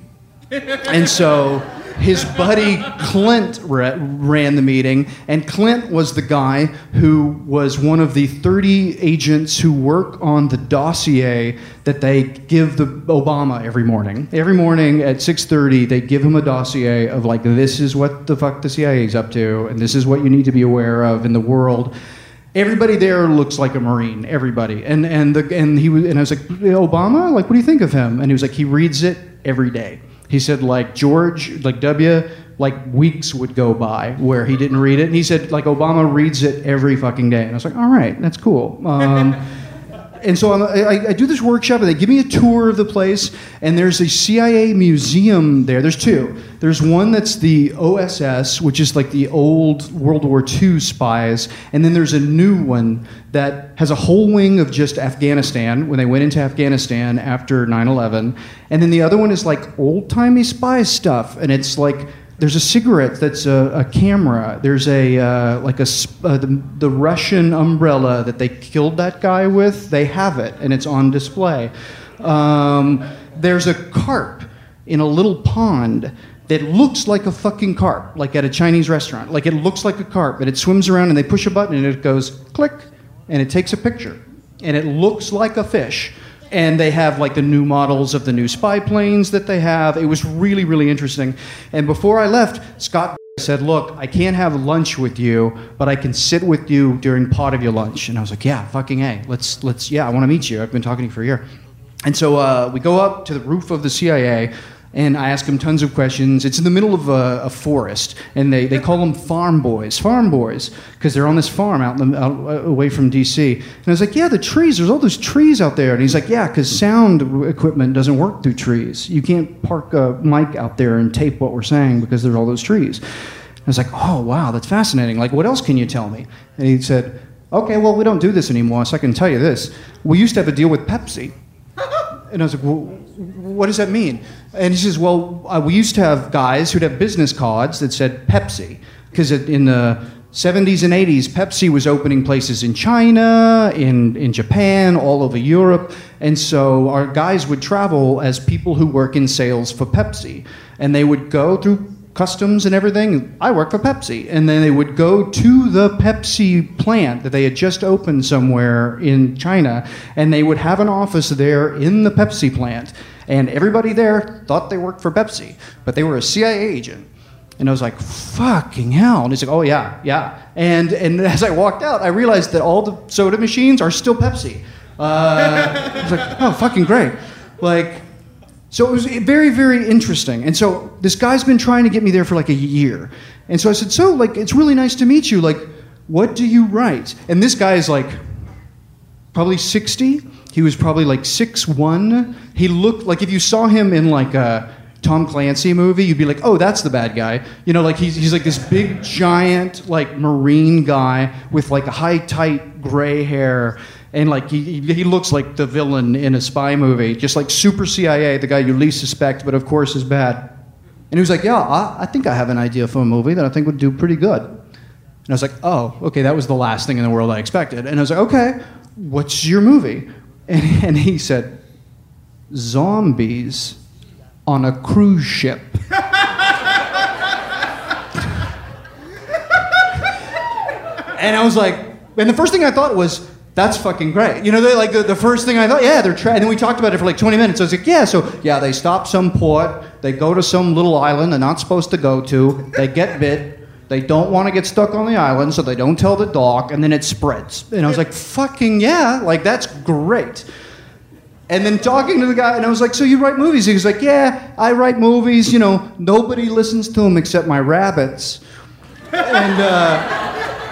And so his buddy Clint ra- ran the meeting. And Clint was the guy who was one of the thirty agents who work on the dossier that they give the Obama every morning. Every morning at six thirty, they give him a dossier of like, this is what the fuck the C I A is up to, and this is what you need to be aware of in the world. Everybody there looks like a Marine. Everybody, and and the and he was and I was like, Obama, like, what do you think of him? And he was like, he reads it every day. He said, like George, like W, like weeks would go by where he didn't read it, and he said, like, Obama reads it every fucking day. And I was like, all right, that's cool. Um, and so I'm, I, I do this workshop, and they give me a tour of the place, and there's a C I A museum there. There's two. There's one that's the O S S, which is like the old World War Two spies, and then there's a new one that has a whole wing of just Afghanistan, when they went into Afghanistan after nine eleven, and then the other one is like old-timey spy stuff, and it's like, there's a cigarette that's a, a camera. There's a uh, like a uh, the, the Russian umbrella that they killed that guy with. They have it, and it's on display. Um, there's a carp in a little pond that looks like a fucking carp, like at a Chinese restaurant. Like, it looks like a carp, and it swims around, and they push a button, and it goes click, and it takes a picture, and it looks like a fish. And they have like the new models of the new spy planes that they have. It was really, really interesting. And before I left, Scott said, look, I can't have lunch with you, but I can sit with you during part of your lunch. And I was like, yeah, fucking A. Let's, let's, yeah, I want to meet you. I've been talking to you for a year. And so uh, we go up to the roof of the C I A, and I ask him tons of questions. It's in the middle of a, a forest, and they, they call them farm boys, farm boys, because they're on this farm out, in the, out away from D C. And I was like, yeah, the trees, there's all those trees out there. And he's like, yeah, because sound equipment doesn't work through trees. You can't park a mic out there and tape what we're saying because there's all those trees. I was like, oh, wow, that's fascinating. Like, what else can you tell me? And he said, okay, well, we don't do this anymore, so I can tell you this. We used to have a deal with Pepsi. And I was like, well, what does that mean? And he says, well, uh, we used to have guys who'd have business cards that said Pepsi. Because in the seventies and eighties, Pepsi was opening places in China, in, in Japan, all over Europe. And so our guys would travel as people who work in sales for Pepsi. And they would go through customs and everything. I work for Pepsi. And then they would go to the Pepsi plant that they had just opened somewhere in China, and they would have an office there in the Pepsi plant. And everybody there thought they worked for Pepsi, but they were a C I A agent. And I was like, fucking hell. And he's like, oh, yeah, yeah. And and as I walked out, I realized that all the soda machines are still Pepsi. Uh, I was like, oh, fucking great. Like, so it was very, very interesting. And so this guy's been trying to get me there for like a year. And so I said, so, like, it's really nice to meet you. Like, what do you write? And this guy is like probably sixty. He was probably like six one. He looked like if you saw him in like a Tom Clancy movie, you'd be like, oh, that's the bad guy. You know, like he's, he's like this big, giant, like Marine guy with like a high, tight gray hair. And like he he looks like the villain in a spy movie, just like super C I A, the guy you least suspect, but of course is bad. And he was like, yeah, I, I think I have an idea for a movie that I think would do pretty good. And I was like, oh, okay, that was the last thing in the world I expected. And I was like, okay, what's your movie? And, and he said, zombies on a cruise ship. And I was like, and the first thing I thought was, that's fucking great. You know, they're like the, the first thing I thought, yeah, they're tra- and then we talked about it for like twenty minutes. I was like, yeah, so yeah, they stop some port, they go to some little island they're not supposed to go to, they get bit, they don't want to get stuck on the island, so they don't tell the doc, and then it spreads. And I was like, fucking yeah, like that's great. And then talking to the guy, and I was like, so you write movies? He was like, yeah, I write movies, you know, nobody listens to them except my rabbits. And uh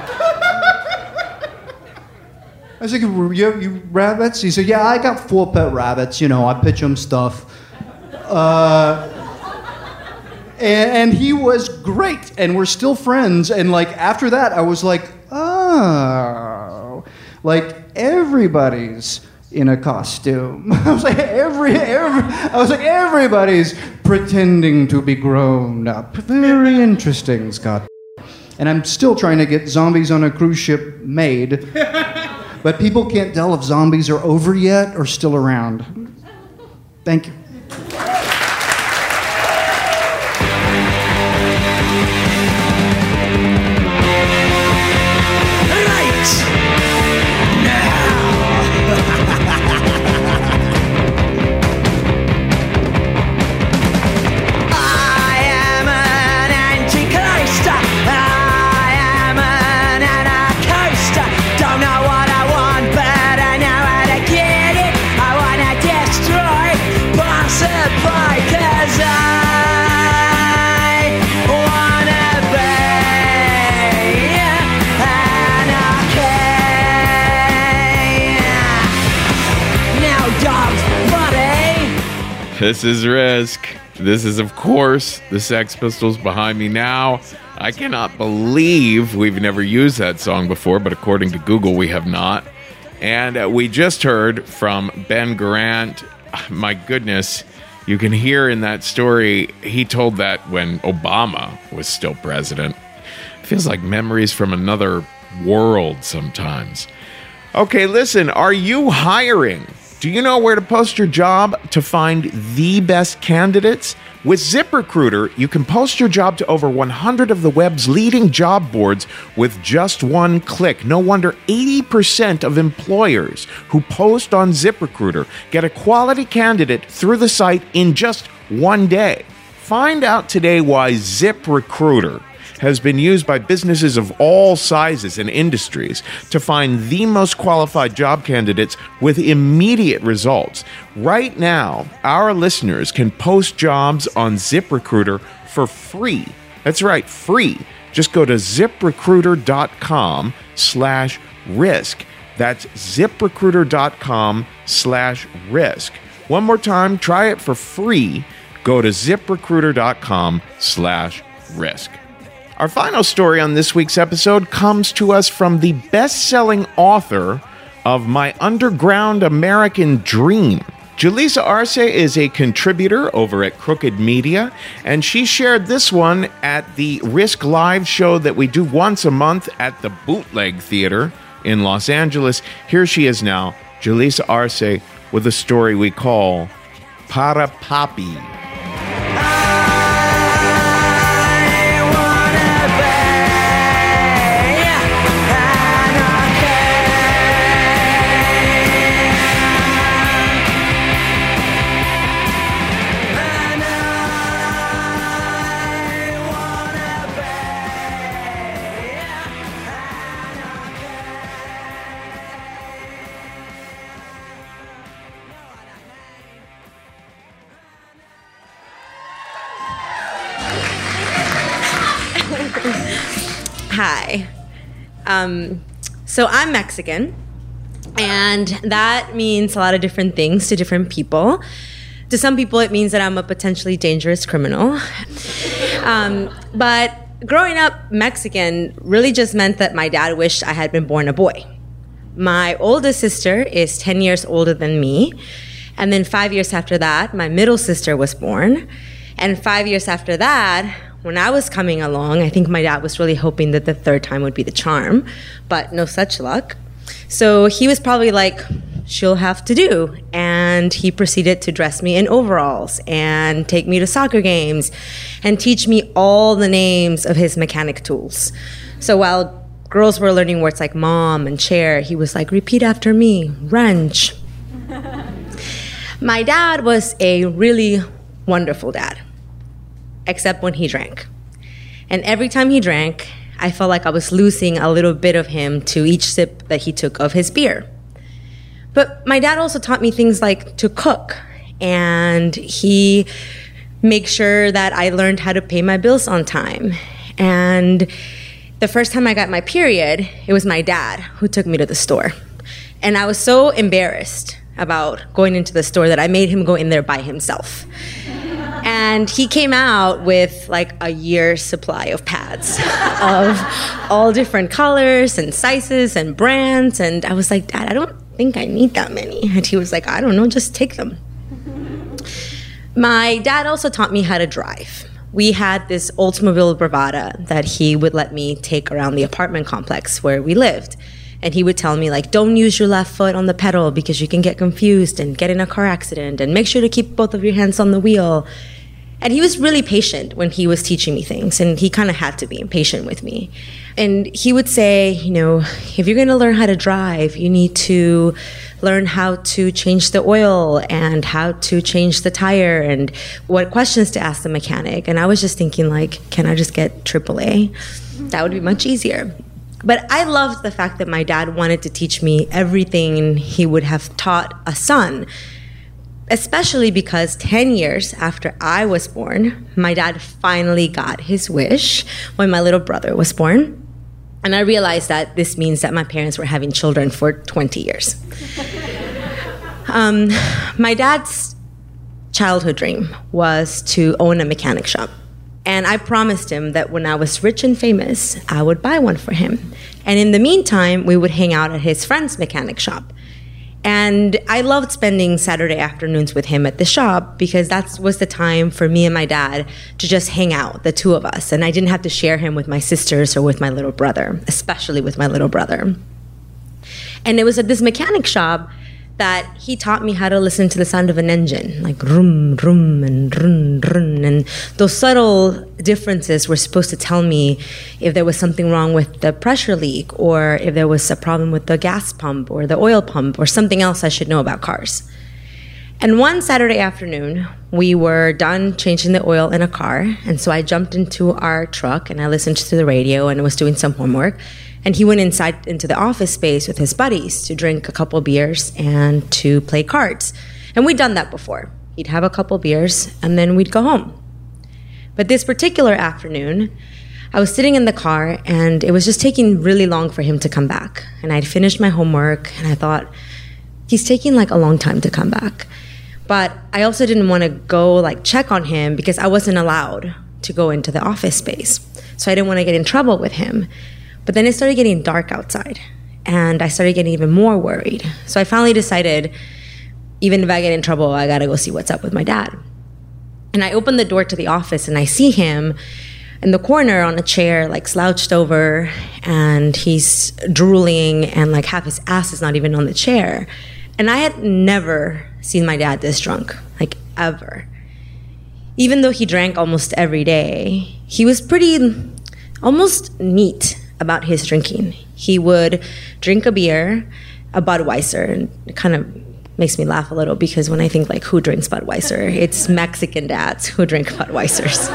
I was like, you, you rabbits? He said, yeah, I got four pet rabbits. You know, I pitch them stuff. Uh, and, and he was great, and we're still friends. And like after that, I was like, oh, like everybody's in a costume. I was like, every, every, I was like, everybody's pretending to be grown up. Very interesting, Scott. And I'm still trying to get Zombies on a Cruise Ship made. But people can't tell if zombies are over yet or still around. Thank you. This is Risk. This is, of course, the Sex Pistols behind me now. I cannot believe we've never used that song before, but according to Google, we have not. And uh, we just heard from Ben Garant. My goodness, you can hear in that story, he told that when Obama was still president. Feels like memories from another world sometimes. Okay, listen, are you hiring? Do you know where to post your job to find the best candidates? With ZipRecruiter, you can post your job to over one hundred of the web's leading job boards with just one click. No wonder eighty percent of employers who post on ZipRecruiter get a quality candidate through the site in just one day. Find out today why ZipRecruiter has been used by businesses of all sizes and industries to find the most qualified job candidates with immediate results. Right now, our listeners can post jobs on ZipRecruiter for free. That's right, free. Just go to ZipRecruiter.com slash risk. That's ZipRecruiter.com slash risk. One more time, try it for free. Go to ZipRecruiter.com slash risk. Our final story on this week's episode comes to us from the best-selling author of My Underground American Dream. Julissa Arce is a contributor over at Crooked Media, and she shared this one at the Risk Live show that we do once a month at the Bootleg Theater in Los Angeles. Here she is now, Julissa Arce, with a story we call Para Papi. Hi. Um, so I'm Mexican, and that means a lot of different things to different people. To some people, it means that I'm a potentially dangerous criminal. Um, but growing up Mexican really just meant that my dad wished I had been born a boy. My oldest sister is ten years older than me, and then five years after that, my middle sister was born, and five years after that, when I was coming along, I think my dad was really hoping that the third time would be the charm, but no such luck. So he was probably like, she'll have to do. And he proceeded to dress me in overalls and take me to soccer games and teach me all the names of his mechanic tools. So while girls were learning words like mom and chair, he was like, repeat after me, wrench. My dad was a really wonderful dad, except when he drank. And every time he drank, I felt like I was losing a little bit of him to each sip that he took of his beer. But my dad also taught me things like to cook, and he made sure that I learned how to pay my bills on time. And the first time I got my period, it was my dad who took me to the store. And I was so embarrassed about going into the store that I made him go in there by himself. And he came out with like a year's supply of pads of all different colors and sizes and brands. And I was like, Dad, I don't think I need that many. And he was like, I don't know, just take them. My dad also taught me how to drive. We had this Oldsmobile Bravada that he would let me take around the apartment complex where we lived. And he would tell me, like, don't use your left foot on the pedal because you can get confused and get in a car accident, and make sure to keep both of your hands on the wheel. And he was really patient when he was teaching me things, and he kind of had to be patient with me. And he would say, you know, if you're going to learn how to drive, you need to learn how to change the oil and how to change the tire and what questions to ask the mechanic. And I was just thinking, like, can I just get triple A? That would be much easier. But I loved the fact that my dad wanted to teach me everything he would have taught a son, especially because ten years after I was born, my dad finally got his wish when my little brother was born. And I realized that this means that my parents were having children for twenty years. um, my dad's childhood dream was to own a mechanic shop. And I promised him that when I was rich and famous, I would buy one for him. And in the meantime, we would hang out at his friend's mechanic shop. And I loved spending Saturday afternoons with him at the shop because that was the time for me and my dad to just hang out, the two of us. And I didn't have to share him with my sisters or with my little brother, especially with my little brother. And it was at this mechanic shop that he taught me how to listen to the sound of an engine, like rum, rum, and run, run. And those subtle differences were supposed to tell me if there was something wrong with the pressure leak, or if there was a problem with the gas pump or the oil pump, or something else I should know about cars. And one Saturday afternoon, we were done changing the oil in a car, and so I jumped into our truck and I listened to the radio and was doing some homework. And he went inside into the office space with his buddies to drink a couple beers and to play cards. And we'd done that before. He'd have a couple beers and then we'd go home. But this particular afternoon, I was sitting in the car and it was just taking really long for him to come back. And I'd finished my homework and I thought, he's taking like a long time to come back. But I also didn't want to go like check on him because I wasn't allowed to go into the office space. So I didn't want to get in trouble with him. But then it started getting dark outside, and I started getting even more worried. So I finally decided, even if I get in trouble, I gotta go see what's up with my dad. And I opened the door to the office, and I see him in the corner on a chair, like slouched over, and he's drooling, and like half his ass is not even on the chair. And I had never seen my dad this drunk, like ever. Even though he drank almost every day, he was pretty, almost neat about his drinking. He would drink a beer, a Budweiser, and it kind of makes me laugh a little because when I think like who drinks Budweiser, it's Mexican dads who drink Budweisers.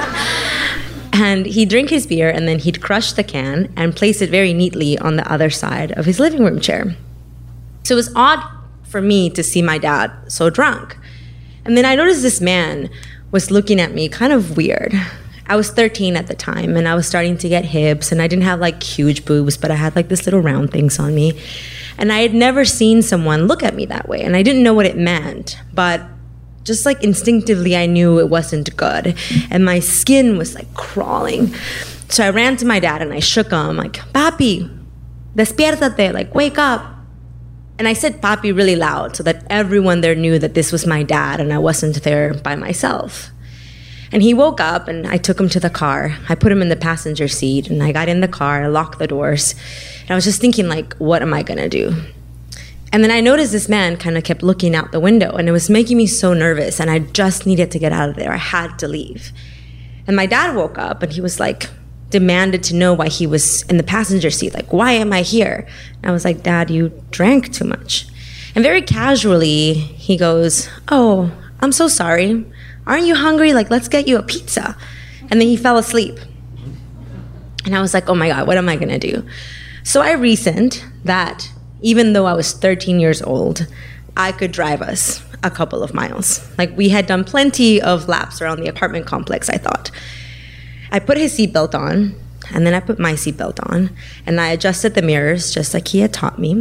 And he'd drink his beer and then he'd crush the can and place it very neatly on the other side of his living room chair. So it was odd for me to see my dad so drunk. And then I noticed this man was looking at me kind of weird. I was thirteen at the time, and I was starting to get hips, and I didn't have like huge boobs, but I had like this little round things on me. And I had never seen someone look at me that way, and I didn't know what it meant, but just like instinctively I knew it wasn't good, and my skin was like crawling. So I ran to my dad and I shook him like, "Papi, despiértate, like wake up." And I said "papi" really loud so that everyone there knew that this was my dad and I wasn't there by myself. And he woke up and I took him to the car. I put him in the passenger seat and I got in the car, I locked the doors. And I was just thinking like, what am I gonna do? And then I noticed this man kind of kept looking out the window and it was making me so nervous and I just needed to get out of there. I had to leave. And my dad woke up and he was like, demanded to know why he was in the passenger seat. Like, why am I here? And I was like, Dad, you drank too much. And very casually, he goes, oh, I'm so sorry. Aren't you hungry? Like, let's get you a pizza. And then he fell asleep. And I was like, oh my God, what am I gonna do? So I reasoned that even though I was thirteen years old, I could drive us a couple of miles. Like, we had done plenty of laps around the apartment complex, I thought. I put his seatbelt on, and then I put my seatbelt on, and I adjusted the mirrors just like he had taught me.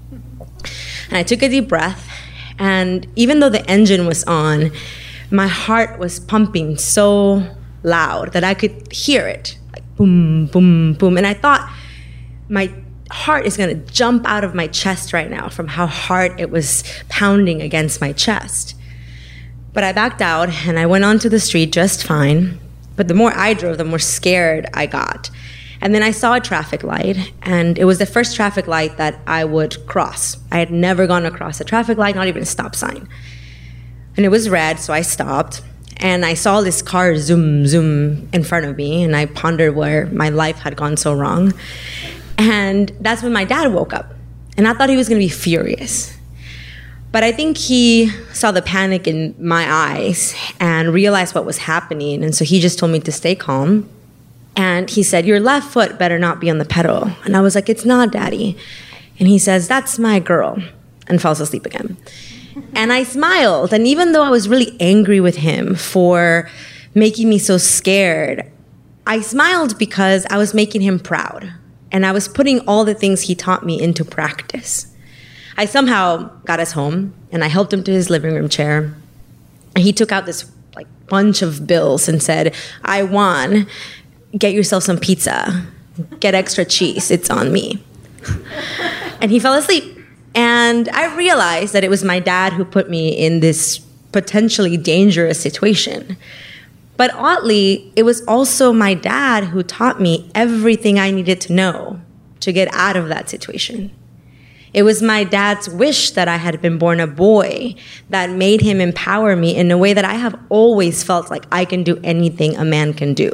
And I took a deep breath, and even though the engine was on, my heart was pumping so loud that I could hear it, like boom, boom, boom. And I thought my heart is gonna jump out of my chest right now from how hard it was pounding against my chest. But I backed out, and I went onto the street just fine. But the more I drove, the more scared I got. And then I saw a traffic light, and it was the first traffic light that I would cross. I had never gone across a traffic light, not even a stop sign. And it was red, so I stopped. And I saw this car zoom, zoom in front of me, and I pondered where my life had gone so wrong. And that's when my dad woke up. And I thought he was gonna be furious. But I think he saw the panic in my eyes and realized what was happening. And so he just told me to stay calm. And he said, your left foot better not be on the pedal. And I was like, it's not, Daddy. And he says, that's my girl. And falls asleep again. And I smiled. And even though I was really angry with him for making me so scared, I smiled because I was making him proud. And I was putting all the things he taught me into practice. I somehow got us home, and I helped him to his living room chair. And he took out this like bunch of bills and said, I won. Get yourself some pizza. Get extra cheese. It's on me. And he fell asleep. And I realized that it was my dad who put me in this potentially dangerous situation. But oddly, it was also my dad who taught me everything I needed to know to get out of that situation. It was my dad's wish that I had been born a boy that made him empower me in a way that I have always felt like I can do anything a man can do.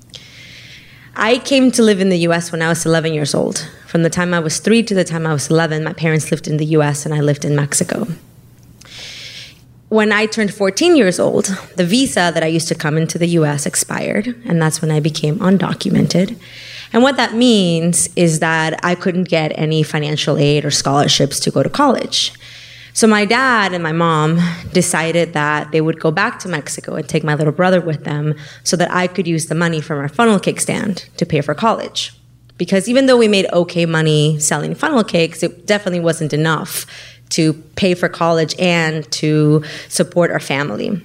I came to live in the U S when I was eleven years old. From the time I was three to the time I was eleven, my parents lived in the U S and I lived in Mexico. When I turned fourteen years old, the visa that I used to come into the U S expired, and that's when I became undocumented. And what that means is that I couldn't get any financial aid or scholarships to go to college. So my dad and my mom decided that they would go back to Mexico and take my little brother with them so that I could use the money from our funnel cake stand to pay for college. Because even though we made okay money selling funnel cakes, it definitely wasn't enough to pay for college and to support our family.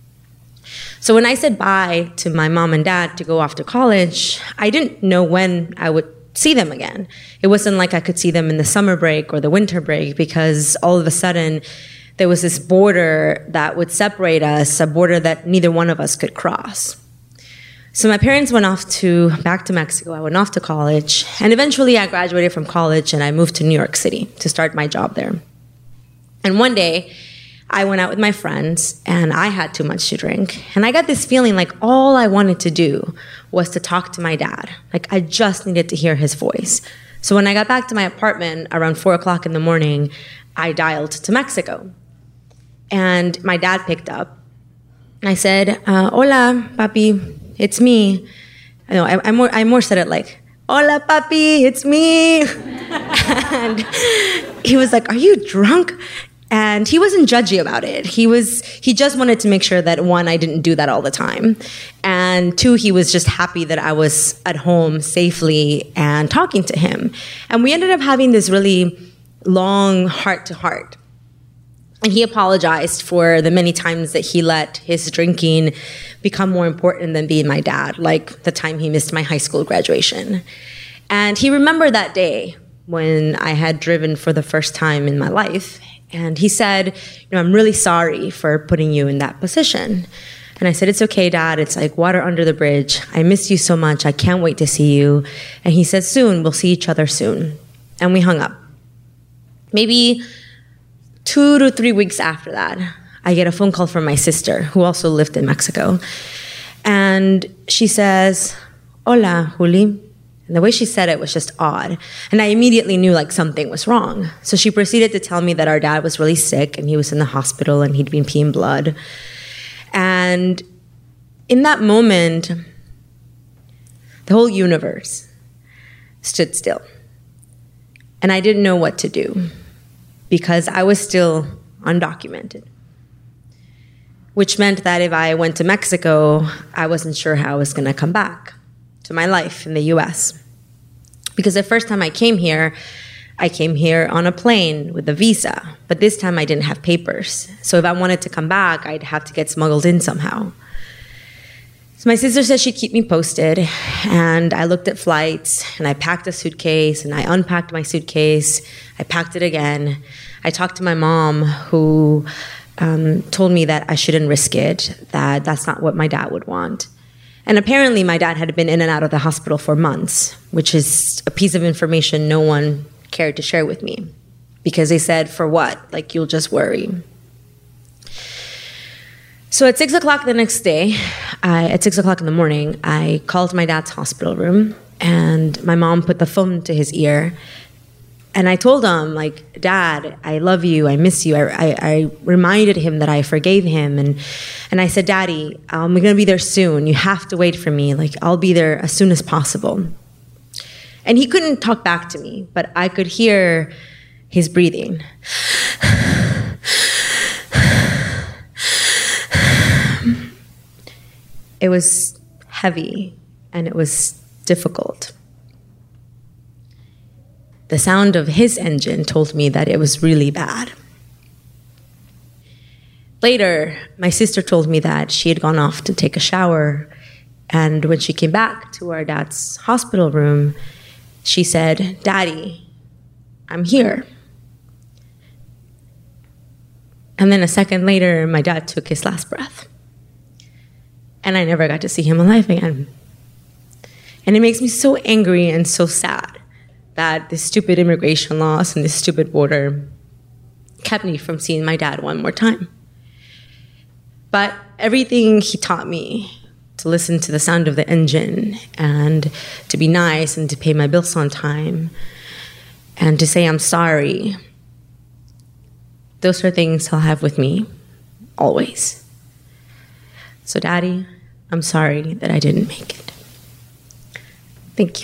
So when I said bye to my mom and dad to go off to college, I didn't know when I would see them again. It wasn't like I could see them in the summer break or the winter break, because all of a sudden there was this border that would separate us, a border that neither one of us could cross. So my parents went off to back to Mexico. I went off to college, and eventually I graduated from college and I moved to New York City to start my job there. And one day, I went out with my friends, and I had too much to drink. And I got this feeling like all I wanted to do was to talk to my dad. Like, I just needed to hear his voice. So when I got back to my apartment around four o'clock in the morning, I dialed to Mexico. And my dad picked up. I said, uh, hola, papi, it's me. I know, I, I, more, I more said it like, hola, papi, it's me. And he was like, are you drunk? And he wasn't judgy about it. He was, he just wanted to make sure that, one, I didn't do that all the time. And two, he was just happy that I was at home safely and talking to him. And we ended up having this really long heart-to-heart. And he apologized for the many times that he let his drinking become more important than being my dad, like the time he missed my high school graduation. And he remembered that day when I had driven for the first time in my life. And he said, you know, I'm really sorry for putting you in that position. And I said, it's okay, Dad. It's like water under the bridge. I miss you so much. I can't wait to see you. And he said, soon. We'll see each other soon. And we hung up. Maybe two to three weeks after that, I get a phone call from my sister, who also lived in Mexico. And she says, hola, Juli. And the way she said it was just odd. And I immediately knew like something was wrong. So she proceeded to tell me that our dad was really sick and he was in the hospital and he'd been peeing blood. And in that moment, the whole universe stood still. And I didn't know what to do because I was still undocumented. Which meant that if I went to Mexico, I wasn't sure how I was going to come back to my life in the U S. Because the first time I came here, I came here on a plane with a visa, but this time I didn't have papers. So if I wanted to come back, I'd have to get smuggled in somehow. So my sister said she'd keep me posted, and I looked at flights, and I packed a suitcase, and I unpacked my suitcase. I packed it again. I talked to my mom, who um, told me that I shouldn't risk it, that that's not what my dad would want. And apparently my dad had been in and out of the hospital for months, which is a piece of information no one cared to share with me. Because they said, for what? Like, you'll just worry. So at six o'clock the next day, I, at six o'clock in the morning, I called my dad's hospital room, and my mom put the phone to his ear. And I told him, like, Dad, I love you, I miss you. I, I, I reminded him that I forgave him. And, and I said, Daddy, I'm going to be there soon. You have to wait for me. Like, I'll be there as soon as possible. And he couldn't talk back to me, but I could hear his breathing. It was heavy, and it was difficult. The sound of his engine told me that it was really bad. Later, my sister told me that she had gone off to take a shower, and when she came back to our dad's hospital room, she said, Daddy, I'm here. And then a second later, my dad took his last breath. And I never got to see him alive again. And it makes me so angry and so sad that this stupid immigration laws and this stupid border kept me from seeing my dad one more time. But everything he taught me, to listen to the sound of the engine and to be nice and to pay my bills on time and to say I'm sorry, those are things I'll have with me always. So, Daddy, I'm sorry that I didn't make it. Thank you.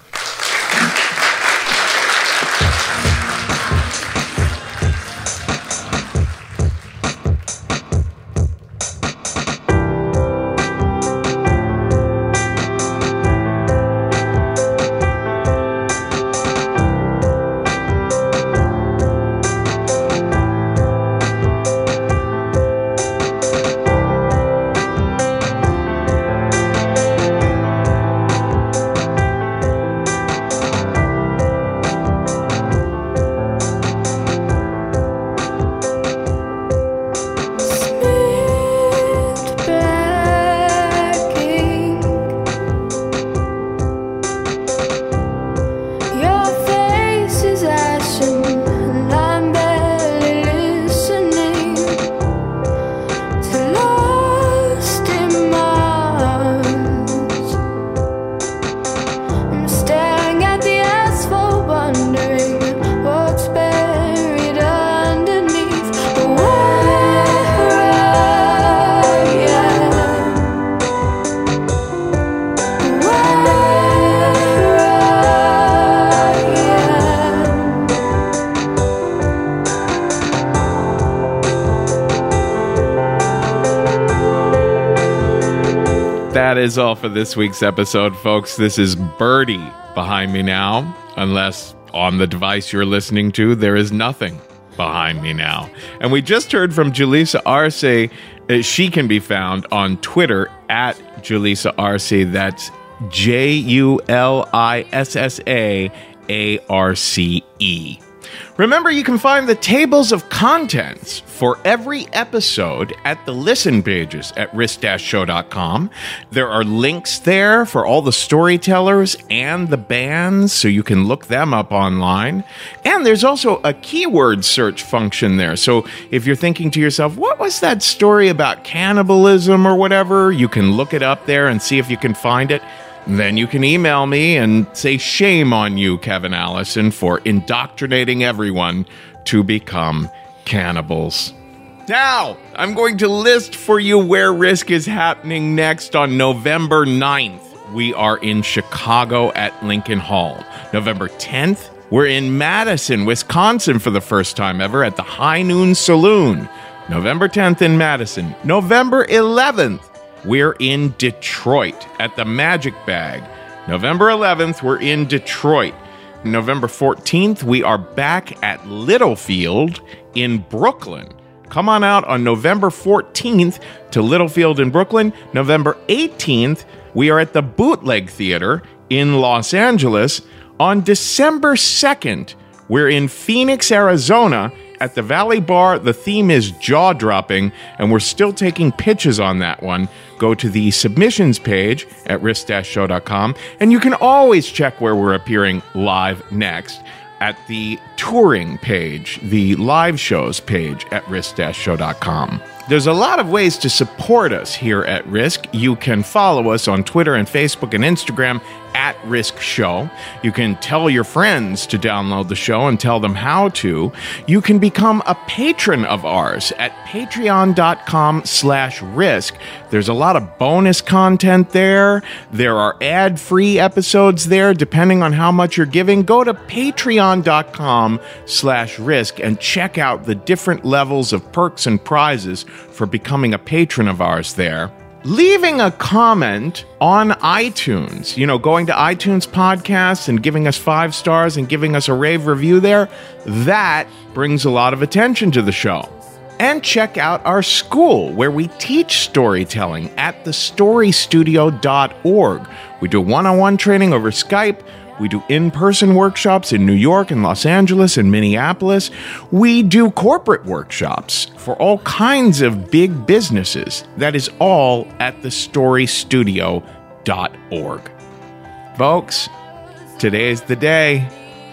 That is all for this week's episode, folks. This is Birdie behind me now, unless on the device you're listening to, there is nothing behind me now. And we just heard from Julissa Arce. Uh, she can be found on Twitter at Julissa Arce. That's J U L I S S A A R C E. Remember, you can find the tables of contents for every episode at the listen pages at risk dash show dot com. There are links there for all the storytellers and the bands, so you can look them up online. And there's also a keyword search function there. So if you're thinking to yourself, what was that story about cannibalism or whatever, you can look it up there and see if you can find it. Then you can email me and say shame on you, Kevin Allison, for indoctrinating everyone to become cannibals. Now, I'm going to list for you where Risk is happening next on November ninth. We are in Chicago at Lincoln Hall. November tenth, we're in Madison, Wisconsin for the first time ever at the High Noon Saloon. November tenth in Madison. November eleventh, we're in Detroit at the Magic Bag. November eleventh, we're in Detroit. November fourteenth, we are back at Littlefield in Brooklyn. Come on out on November fourteenth to Littlefield in Brooklyn. November eighteenth, we are at the Bootleg Theater in Los Angeles. On December second, we're in Phoenix, Arizona at the Valley Bar. The theme is jaw-dropping, and we're still taking pitches on that one. Go to the submissions page at risk dash show dot com, and you can always check where we're appearing live next at the touring page, the live shows page at risk dash show dot com. There's a lot of ways to support us here at Risk. You can follow us on Twitter and Facebook and Instagram at Risk Show. You can tell your friends to download the show and tell them how to. You can become a patron of ours at patreon.com slash risk. There's a lot of bonus content there. There are ad-free episodes there, depending on how much you're giving. Go to patreon.com slash risk and check out the different levels of perks and prizes for becoming a patron of ours there. Leaving a comment on iTunes, you know, going to iTunes podcasts and giving us five stars and giving us a rave review there, that brings a lot of attention to the show. And check out our school where we teach storytelling at the story studio dot org. We do one-on-one training over Skype. We do in-person workshops in New York and Los Angeles and Minneapolis. We do corporate workshops for all kinds of big businesses. That is all at the story studio dot org. Folks, today's the day.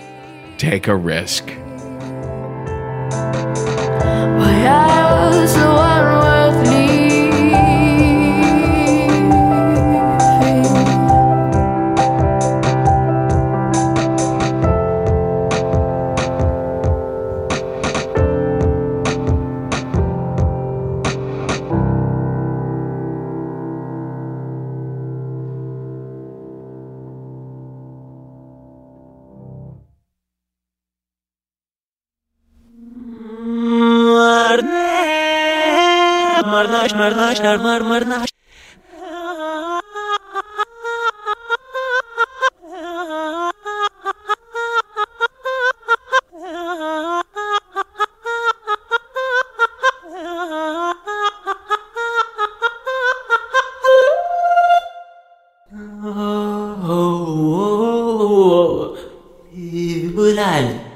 take a risk. Why I was the one worth leaving. Marnaş, marnaşlar, mar, marnaş. Oh, oh, oh, oh. Bulal.